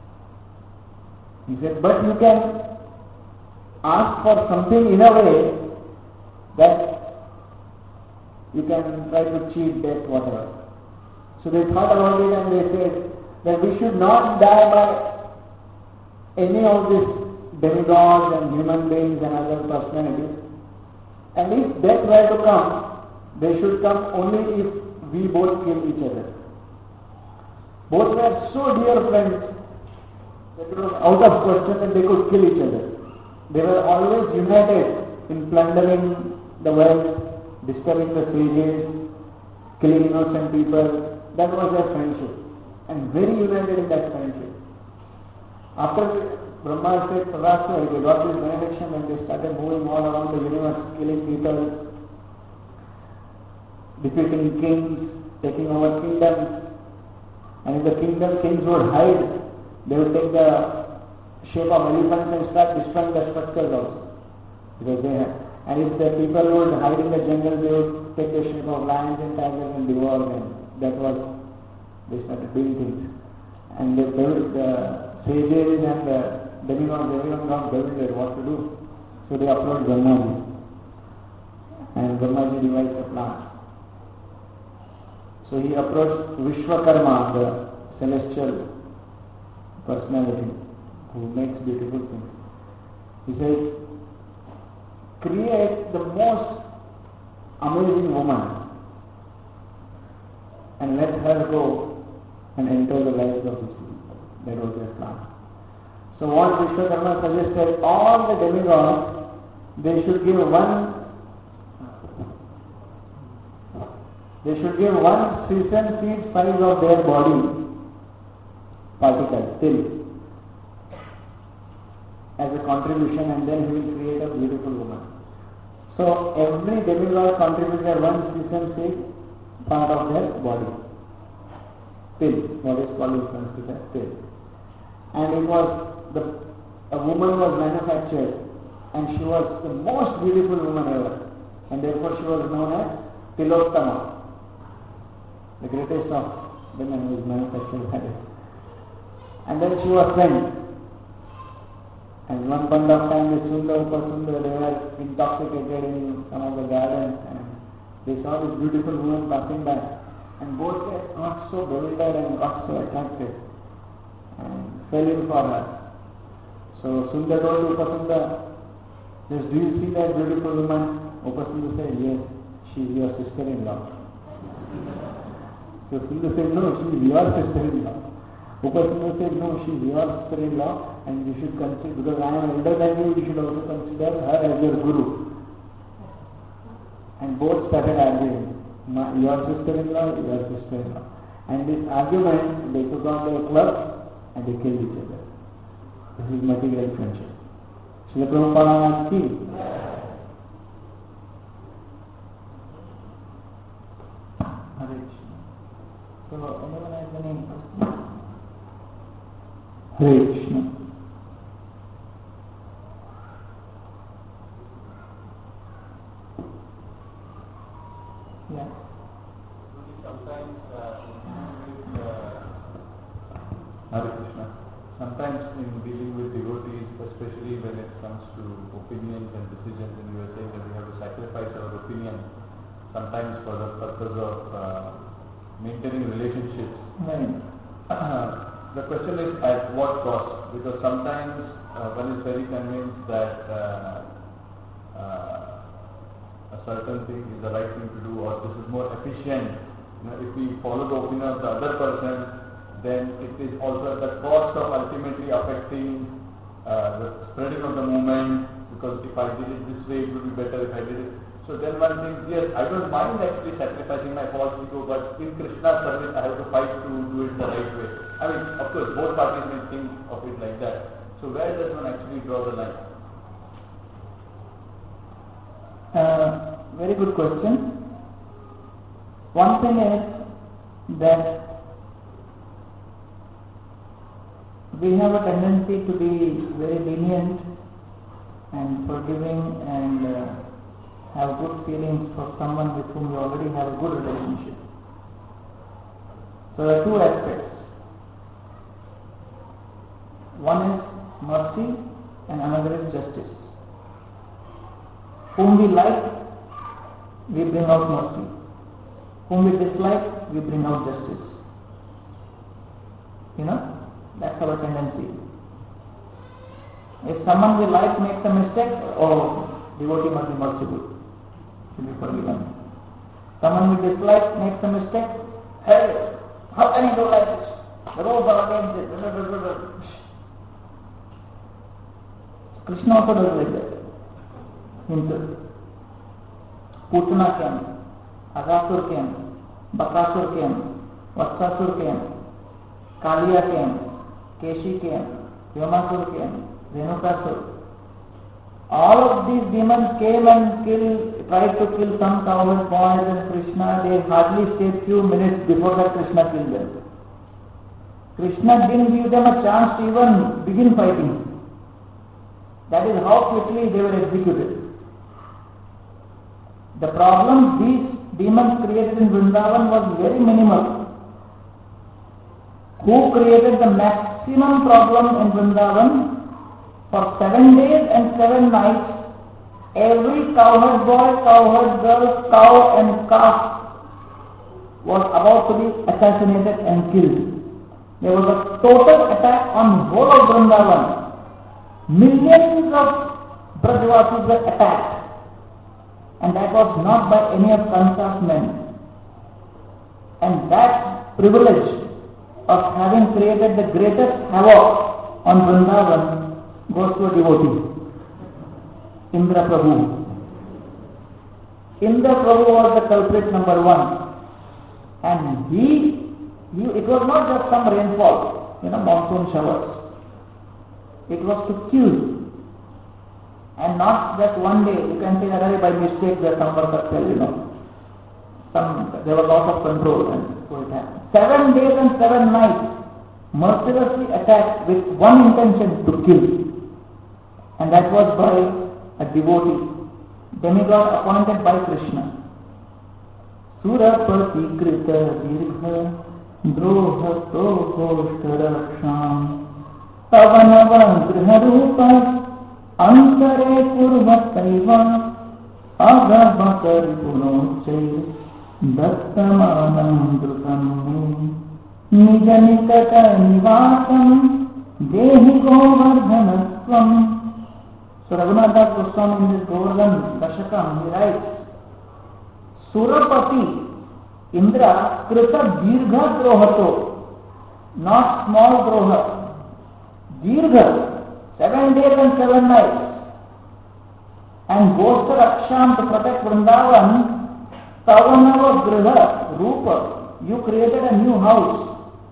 He said, but you can ask for something in a way that you can try to cheat death, whatever. So they thought about it and they said that we should not die by any of these demigods and human beings and other personalities. And if death were to come, they should come only if we both kill each other. Both were so dear friends that it was out of question that they could kill each other. They were always united in plundering the wealth, disturbing the sages, killing innocent people. That was their friendship. And very united in that friendship. After Brahma said, Tadastu, they got this benediction and they started moving all around the universe, killing people, defeating kings, taking over kingdoms. And in the kingdom, kings would hide. They would take the shape of elephants and start destroying the structures also. Because they had. And if the people would hide in the jungle, they would take the shape of lions and tigers and devour them. That was, they started doing things. And the, the sages and the demigods, everyone got bewildered what to do. So they approached Brahmaji. And Brahmaji devised a plan. So he approached Vishwakarma, the celestial personality who makes beautiful things. He said, create the most amazing woman and let her go and enter the lives of his people. That was their plan. So what Vishwakarma suggested, all the demigods, they should give one they should give one sesame seed size of their body particle, till, as a contribution, and then he will create a beautiful woman. So every demigod contributed one sesame seed part of their body. Till, what is called in Sanskrit as till. And it was, the, a woman was manufactured and she was the most beautiful woman ever. And therefore she was known as Tilottama, the greatest of women who was manufactured by it. And then she was sent. And one point of time, the Sundar, Upasundar, they were intoxicated in some of the gardens and they saw this beautiful woman passing by. And both got so bewildered and got so attracted and fell in for her. So Sundar told Upasundar, just, do you see that beautiful woman? Upasundar said, yes, she is your sister-in-law. So Sundar said, no, she is your sister-in-law. Upasundar said, no, she is your sister-in-law and you should consider, because I am elder than you, you should also consider her as your guru. And both started arguing, your sister-in-law, your sister-in-law. And this argument, they took out their clubs and they killed each other. This is material friendship. Srila Prabhupada ki. Hare Krishna. So, anyone has any questions? Hare Krishna. Yeah. Sometimes, uh, with, uh, Hare Krishna. Sometimes in dealing with devotees, especially when it comes to opinions and decisions, and you are saying that we have to sacrifice our opinion, sometimes for the purpose of uh, maintaining relationships. Right. The question is at what cost? Because sometimes uh, one is very convinced that uh, uh, a certain thing is the right thing to do, or this is more efficient. You know, if we follow the opinion of the other person, then it is also at the cost of ultimately affecting uh, the spreading of the movement, because if I did it this way, it would be better if I did it. So then one thinks, yes, I don't mind actually sacrificing my false ego, but in Krishna's service I have to fight to do it the right way. I mean, of course, both parties may think of it like that. So where does one actually draw the line? Uh, very good question. One thing is that we have a tendency to be very lenient and forgiving and uh, have good feelings for someone with whom you already have a good relationship. So there are two aspects. One is mercy and another is justice. Whom we like, we bring out mercy. Whom we dislike, we bring out justice. You know? That's our tendency. If someone we like makes a mistake, oh, devotee must be merciful, should be forgiven. Someone we dislike makes a mistake, hey, how can you do like this? The rules are against it. Krishna also does like that. Himself. Putana came, Agasur came, Bakasur came, Vatsasur came, Kaliya came, Keshi came, Vyomasur came, Renukasur. All of these demons came and killed, tried to kill some cowherd boys and Krishna. They hardly stayed few minutes before that Krishna killed them. Krishna didn't give them a chance to even begin fighting. That is how quickly they were executed. The problem these demons created in Vrindavan was very minimal. Who created the maximum problem in Vrindavan? For seven days and seven nights, every cowherd boy, cowherd girl, cow and calf was about to be assassinated and killed. There was a total attack on whole of Vrindavan. Millions of Brajavasis were attacked. And that was not by any of Kansa's men. And that privilege of having created the greatest havoc on Vrindavan goes to a devotee, Indra Prabhu. Indra Prabhu was the culprit number one. And he, he, it was not just some rainfall, you know, monsoon showers. It was to kill. And not just one day, you can say that by mistake the Samvarta fell, you know. Some, there was loss of control and so it happened. Seven days and seven nights, mercilessly attacked with one intention to kill. And that was by a devotee, demigod appointed by Krishna. Surapati krita dirgha droha toho shtaraksham pavanava griharupa antare purvataiva agabhakari punochai dattamanam drutam nijanikata nivasam dehi govardhanatvam. So Raghunath Das Goswami in this Govardhan Dashakam, he writes, Surapati Indra krita dirgha drohato, not small droha, dirgha, seven days and seven nights, and Gostar Aksham to protect Vrindavan, Tavanava Griha, Rupa, you created a new house.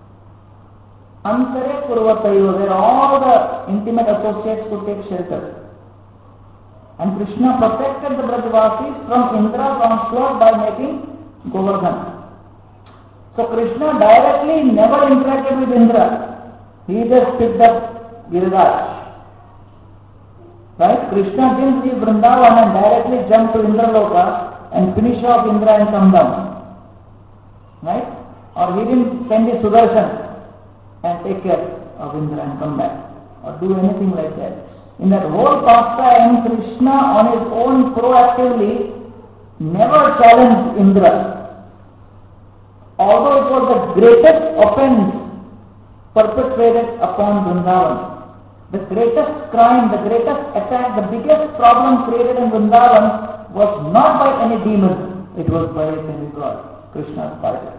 Antare Kurvataiva, where all the intimate associates could take shelter. And Krishna protected the Brajavasis from Indra's onslaught by making Govardhan. So Krishna directly never interacted with Indra. He just picked up Giriraj. Right? Krishna didn't leave Vrindavan and directly jump to Indraloka and finish off Indra and come down. Right? Or he didn't send his Sudarshan and take care of Indra and come back. Or do anything like that. In that whole pastime, Krishna on his own proactively never challenged Indra. Although it was the greatest offense perpetrated upon Vrindavan, the greatest crime, the greatest attack, the biggest problem created in Vrindavan was not by any demon, it was by a demigod, Krishna's body.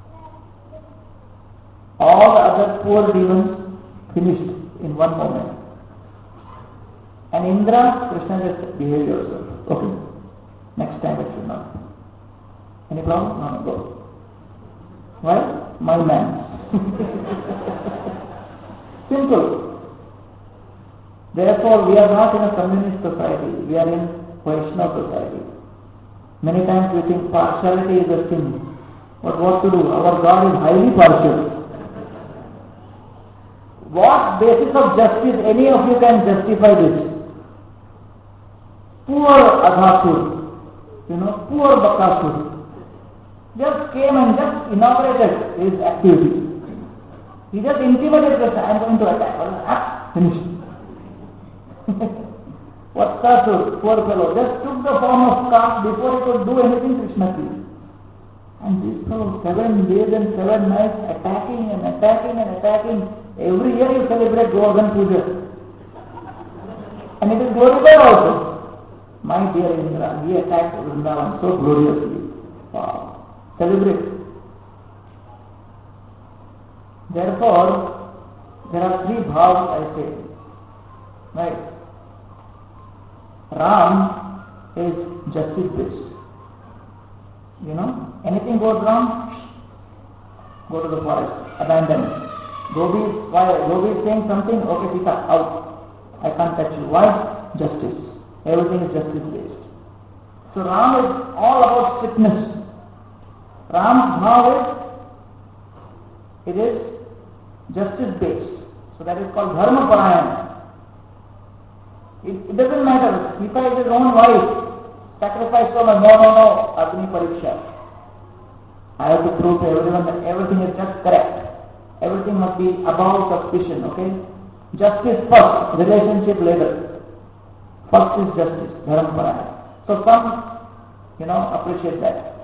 All the other poor demons finished in one moment. And Indra, Krishna just behave yourself. Okay, next time it should not. Any problem? No, no, go. Why? My man. Simple. Therefore, we are not in a communist society. We are in Vaishnava society. Many times we think partiality is a sin. But what to do? Our God is highly partial. What basis of justice any of you can justify this? Poor Aghasur, you know, poor Bakasur, just came and just inaugurated his activity. He just intimidated us, I am going to attack. Ah, finished. What Kasur, poor fellow, just took the form of calf before he could do anything Krishna pleased. And this fellow, seven days and seven nights attacking and attacking and attacking. Every year you celebrate Govardhan Puja. And it is glorified also. My dear Indra, he attacked Vrindavan so gloriously. Wow. Celebrate. Therefore, there are three bhavs, I say. Right? Ram is justice based. You know, anything goes wrong, go to the forest, abandon it. Gobi, why? Gobi is saying something, okay, Sita, out. I can't touch you. Why? Justice. Everything is justice based. So Ram is all about strictness. Ram's bhav is, it is justice based. So that is called dharma parayana. It, it doesn't matter. Sita is his own wife. Sacrifice so much. No, no, no. Agni pariksha. I have to prove to everyone that everything is just correct. Everything must be above suspicion, okay? Justice first, relationship later. First is justice, dharma parayana. So some, you know, appreciate that.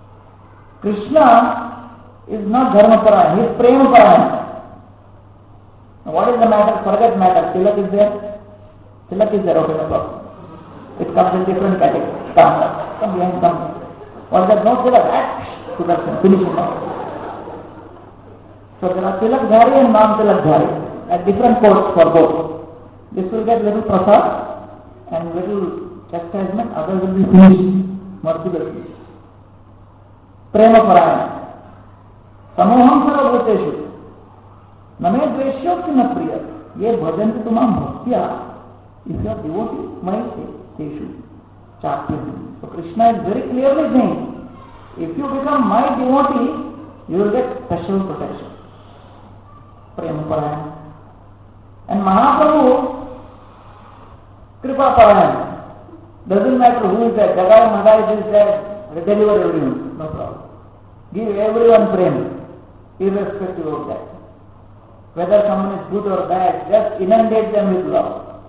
Krishna is not dharma parayana, he is prema parayana. Now what is the matter? Forget matter. Tilak is there? Tilak is there, okay, no problem. It comes in different categories. Come, come behind, come. Or there is no tilak, act, Sudarshan, finish it now. So there are tilak dhari and non-tilak dhari at different courts for both. This will get little prasad and little chastisement, others will be finished mercilessly. Prema parayana. Samoham sarvabhuteshu. Name dveshyoki na priya. Ye bhajanti tumam bhaktya. If you are devotee, my teshu. Chapyam. So Krishna is very clearly saying, if you become my devotee, you will get special protection. Prema parayana. And Mahaprabhu, Kripa parayana. Doesn't matter who is there, Jagai Madai is there, deliver everyone, no problem. Give everyone prema, irrespective of that. Whether someone is good or bad, just inundate them with love.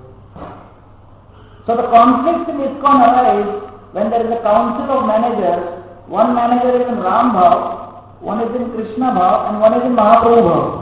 So the conflict in ISKCON arise when there is a council of managers. One manager is in Ram Bhav, one is in Krishna Bhav, and one is in Mahaprabhu Bhav.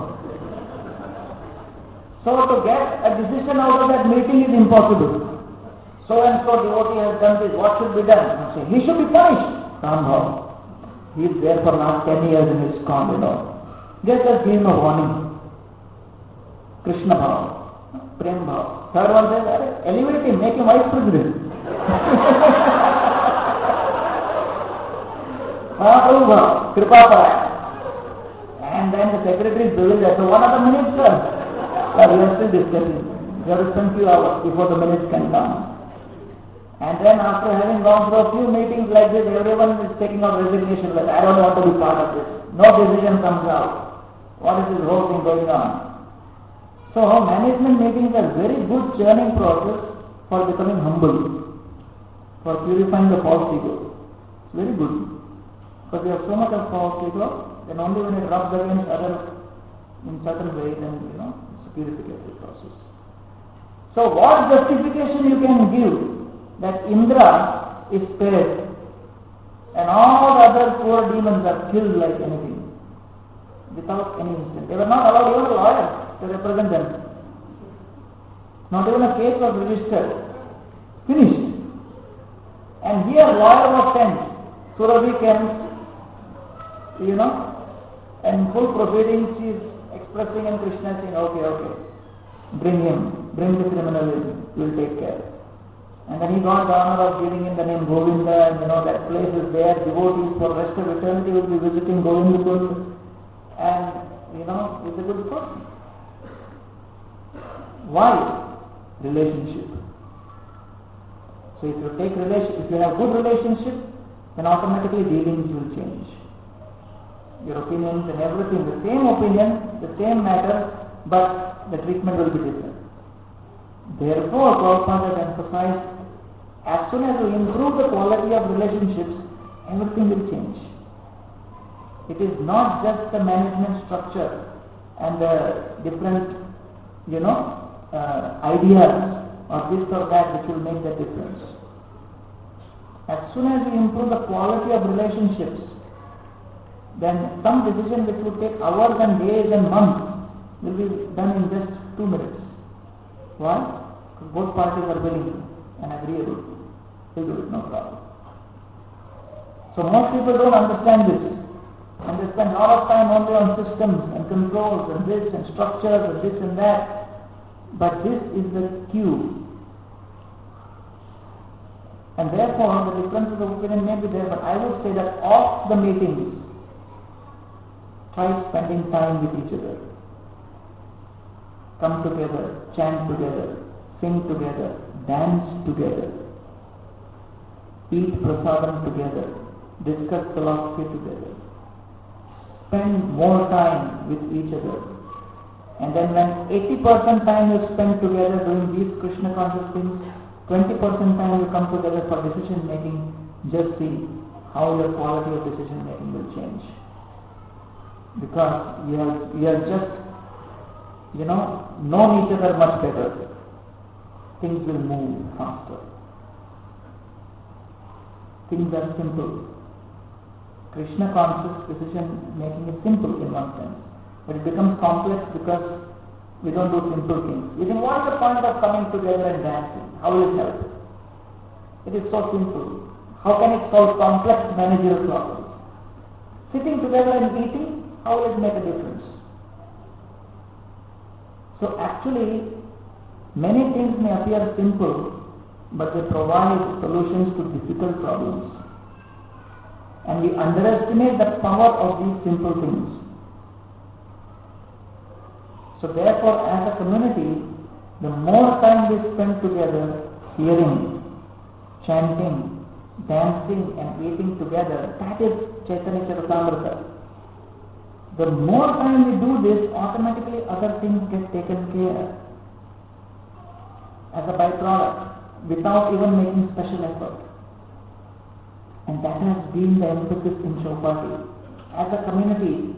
So to get a decision out of that meeting is impossible. So and so devotee has done this, what should be done? Say, he should be punished. Ram Bhav. He is there for last ten years in his ISKCON, you know. Just just give him a warning. Krishna Bhav, Prem Bhav. Third one says, elevate him, make him vice president. Mahaprabhu, Kripa Paraya. And then the secretary is doing that. So what are the minutes, sir? Well, we are still discussing. We have to spend few hours before the minutes can come. And then after having gone through a few meetings like this, everyone is taking out resignation, like, I don't want to be part of this. No decision comes out. What is this whole thing going on? So management meetings are very good churning process for becoming humble, for purifying the false ego. It's very good. Because we have so much of false ego, then only when it rubs against others in certain way, then, you know, it's a purification process. So what justification you can give that Indra is spared and all the other four demons are killed like anything without any incident? They were not allowed even a lawyer to represent them. Not even a case was registered. Finished. And here lawyer was sent. Surabhi came, you know, and full proceedings she is expressing and Krishna saying, okay, okay, bring him, bring the criminal in, we will take care. And then he got the honor of giving him the name Govinda, and you know, that place is there, devotees for the rest of eternity will be visiting Govindapur, and you know, it's a good person. Why? Relationship. So if you take relation, if you have good relationship, then automatically dealings will change. Your opinions and everything, the same opinion, the same matter, but the treatment will be different. Therefore, Prabhupada has emphasized, as soon as you improve the quality of relationships, everything will change. It is not just the management structure and the different, you know, uh, ideas or this or that which will make the difference. As soon as you improve the quality of relationships, then some decision which would take hours and days and months will be done in just two minutes. Why? Because both parties are willing and agreeable. They do it, no problem. So most people don't understand this, and they spend a lot of time only on systems and controls and this and structures and this and that. But this is the cue. And therefore the differences of opinion may be there, but I would say that off the meetings, try spending time with each other. Come together, chant together, sing together, dance together, eat prasadam together, discuss philosophy together. Spend more time with each other. And then when eighty percent time you spend together doing these Krishna conscious things, twenty percent time you come together for decision making, just see how your quality of decision making will change. Because you are, you are just, you know, known each other much better. Things will move faster. Things are simple. Krishna conscious decision making is simple in one sense, but it becomes complex because we don't do simple things. We think, what is the point of coming together and dancing? How will it help? It is so simple. How can it solve complex managerial problems? Sitting together and eating, how will it make a difference? So actually, many things may appear simple, but they provide solutions to difficult problems. And we underestimate the power of these simple things. So therefore, as a community, the more time we spend together, hearing, chanting, dancing and eating together, that is Chaitanya Charitamrita. The more time we do this, automatically other things get taken care as a byproduct without even making special effort. And that has been the emphasis in Chowpatty. As a community,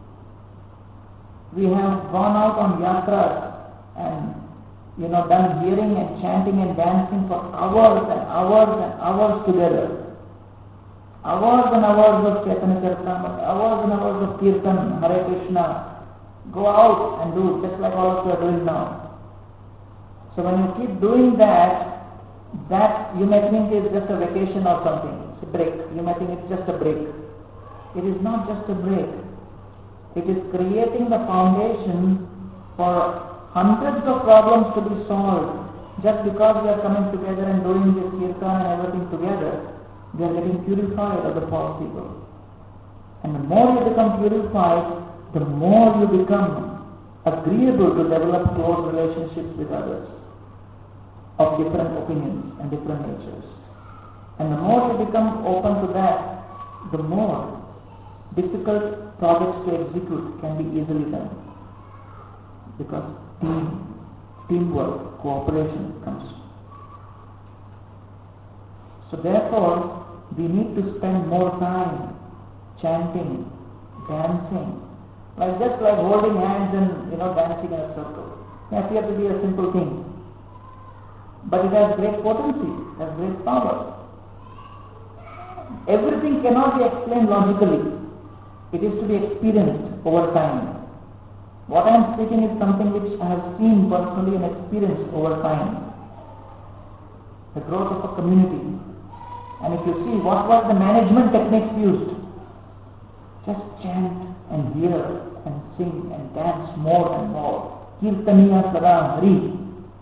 we have gone out on yatras and, you know, done hearing and chanting and dancing for hours and hours and hours together. Hours and hours of Chaitanya Charitamrita, hours and hours of Kirtan, Hare Krishna. Go out and do just like all of you are doing now. So when you keep doing that, that you may think is just a vacation or something. It's a break. You may think it's just a break. It is not just a break. It is creating the foundation for hundreds of problems to be solved. Just because we are coming together and doing this kirtan and everything together, we are getting purified of the false ego. And the more you become purified, the more you become agreeable to develop close relationships with others of different opinions and different natures. And the more you become open to that, the more difficult projects to execute can be easily done. Because team, teamwork, cooperation comes. So therefore, we need to spend more time chanting, dancing, like just like holding hands and you know dancing in a circle. It may appear to be a simple thing, but it has great potency, it has great power. Everything cannot be explained logically. It is to be experienced over time. What I am speaking is something which I have seen personally and experienced over time. The growth of a community. And if you see what was the management techniques used, just chant and hear and sing and dance more and more. Kirtaniya Sada Hari.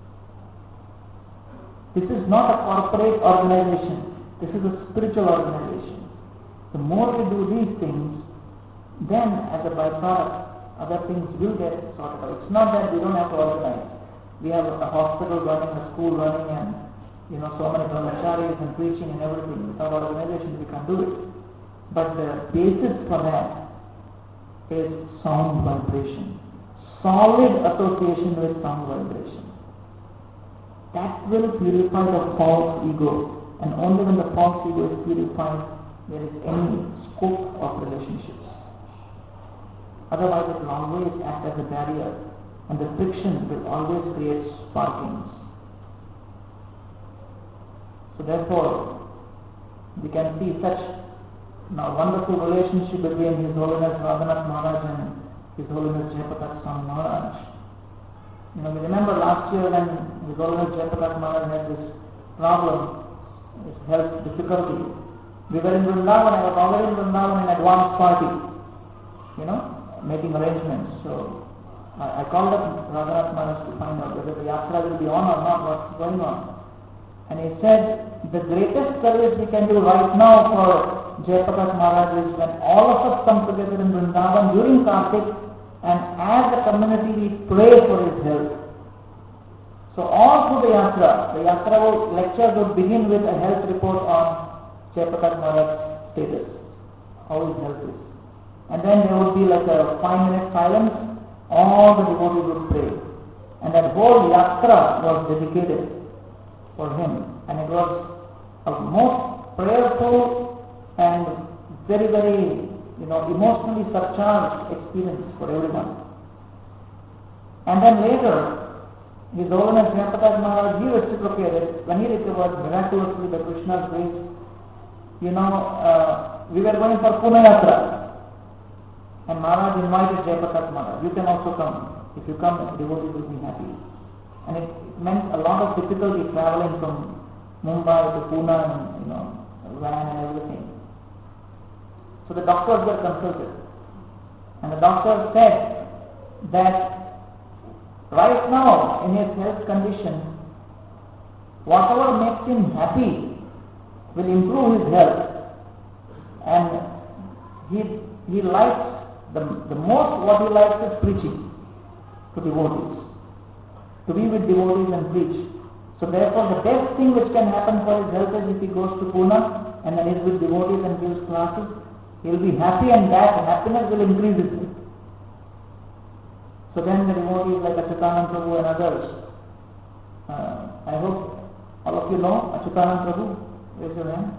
This is not a corporate organization. This is a spiritual organization. The more we do these things, then as a byproduct, other things will get sorted out. It's not that we don't have to organize. We have a hospital running, a school running, and you know so many brahmacharis and preaching and everything. Without organization, we can't do it. But the basis for that is sound vibration, solid association with sound vibration. That will purify the false ego. And only when the false ego is purified, there is any scope of relationships. Otherwise, it will always act as a barrier, and the friction will always create sparkings. So therefore, we can see such now wonderful relationship between His Holiness Radhanath Maharaj and His Holiness Jayaprakash Swami Maharaj. You know, we remember last year when His Holiness Jayaprakash Maharaj had this problem, his health difficulty. We were in Vrindavan, I was already in Vrindavan in advance party, you know, making arrangements. So I, I called up Radhanath Maharaj to find out whether the yatra will be on or not, what's going on. And he said, the greatest service we can do right now for Jayaprakash Maharaj is when all of us come together in Vrindavan during Kartik, and as a community we pray for his health. So all through the yatra, the yatra will, lecture would begin with a health report on Jayaprakash Maharaj's status, how his health is. And then there would be like a five minute silence, all the devotees would pray. And that whole yatra was dedicated for him. And it was a most prayerful and very, very, you know, emotionally surcharged experience for everyone. And then later, His Holiness Jayaprakash Maharaj, he reciprocated when he recovered miraculously by Krishna's grace. You know, uh, we were going for Pune Yatra, and Maharaj invited Jayaprakash Maharaj. You can also come. If you come, devotees will be happy. And it meant a lot of difficulty traveling from Mumbai to Pune and you know, van and everything. So the doctors were consulted, and the doctor said that right now, in his health condition, whatever makes him happy will improve his health. And he he likes, the, the most what he likes is preaching to devotees, to be with devotees and preach. So therefore, the best thing which can happen for his health is if he goes to Pune and then he's with devotees and gives classes, he'll be happy, and that happiness will increase his health. So then the devotees like Achyutanand Prabhu and others, uh, I hope all of you know Achyutanand Prabhu. Raise your hand.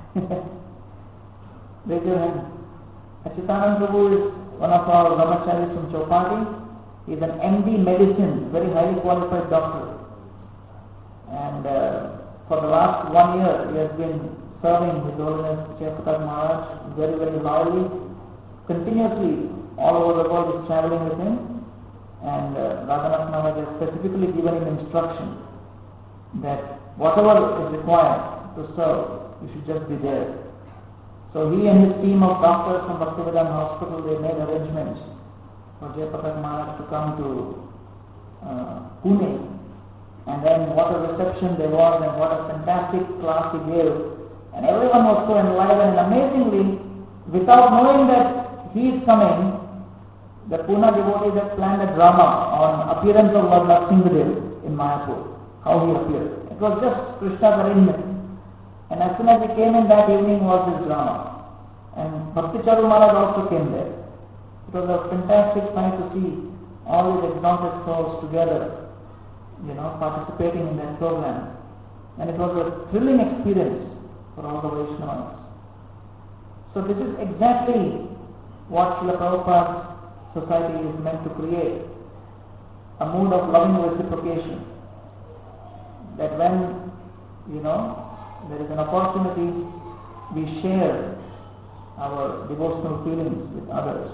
Raise your hand. Achyutanand Prabhu is one of our brahmacharis from Chowpatty. He is an M D medicine, very highly qualified doctor. And uh, for the last one year he has been serving His Holiness Jayaprakash Maharaj very, very loyally, continuously all over the world is traveling with him. And uh, Radhanath Maharaj has specifically given him instruction that whatever is required to serve, you should just be there. So he and his team of doctors from Bhaktivedanta Hospital, they made arrangements for Jayaprakash Maharaj to come to uh, Pune. And then what a reception there was, and what a fantastic class he gave. And everyone was so enlivened, and amazingly, without knowing that he is coming, the Pune devotees had planned a drama on appearance of Lord Lakshminarayan in Mayapur, how he appeared. It was just Krishna's arrangement. And as soon as he came in, that evening was this drama. And Bhakti Charu Maharaj also came there. It was a fantastic sight to see all these exalted souls together, you know, participating in that program. And it was a thrilling experience for all the Vaishnavas. So this is exactly what Srila Prabhupada's society is meant to create. A mood of loving reciprocation. That when, you know, there is an opportunity, we share our devotional feelings with others.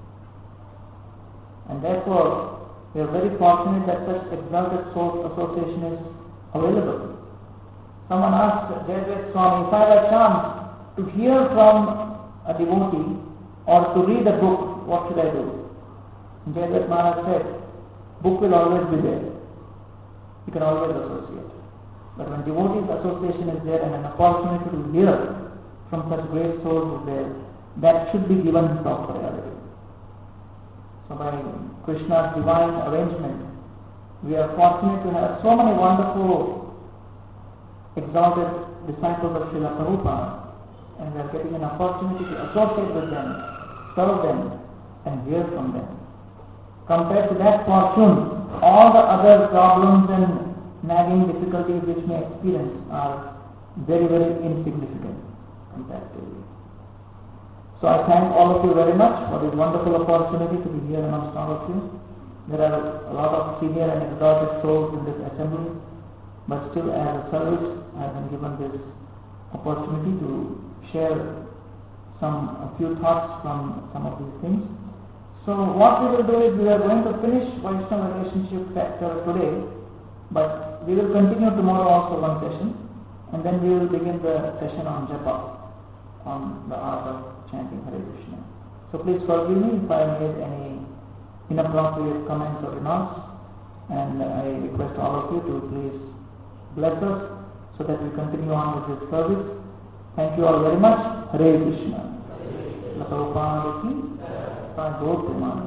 And therefore, we are very fortunate that such exalted soul association is available. Someone asked Jayadvaita Swami, if I had a chance to hear from a devotee or to read a book, what should I do? And Jayadvaita Maharaj said, book will always be there. You can always associate. But when devotees association is there and an opportunity to hear from such great souls is there, that should be given top priority. So by Krishna's divine arrangement, we are fortunate to have so many wonderful, exalted disciples of Srila Prabhupada, and we are getting an opportunity to associate with them, serve them, and hear from them. Compared to that fortune, all the other problems and nagging difficulties which may experience are very, very insignificant comparatively. So I thank all of you very much for this wonderful opportunity to be here amongst all of you. There are a lot of senior and exalted souls in this assembly, but still as a service I have been given this opportunity to share some a few thoughts from some of these things. So what we will do is we are going to finish Vaishnava relationship factor today, but we will continue tomorrow also one session, and then we will begin the session on Japa, on the art of chanting Hare Krishna. So please forgive me if I made any inappropriate comments or remarks, and I request all of you to please bless us so that we continue on with this service. Thank you all very much. Hare Krishna. La Prabhupada ki Sadhu Premanande.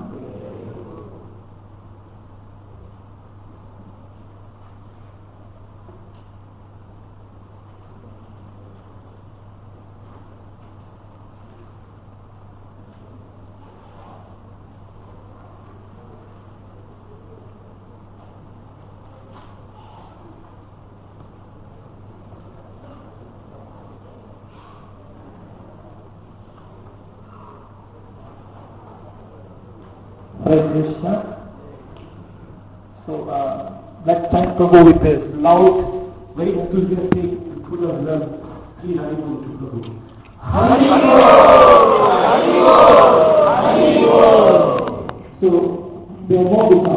Hare Krishna. So uh, let's thank Prabhu with a loud, very enthusiastic and full of love. Sri Haribol to Prabhu. Haribol! Haribol! Haribol! So there are more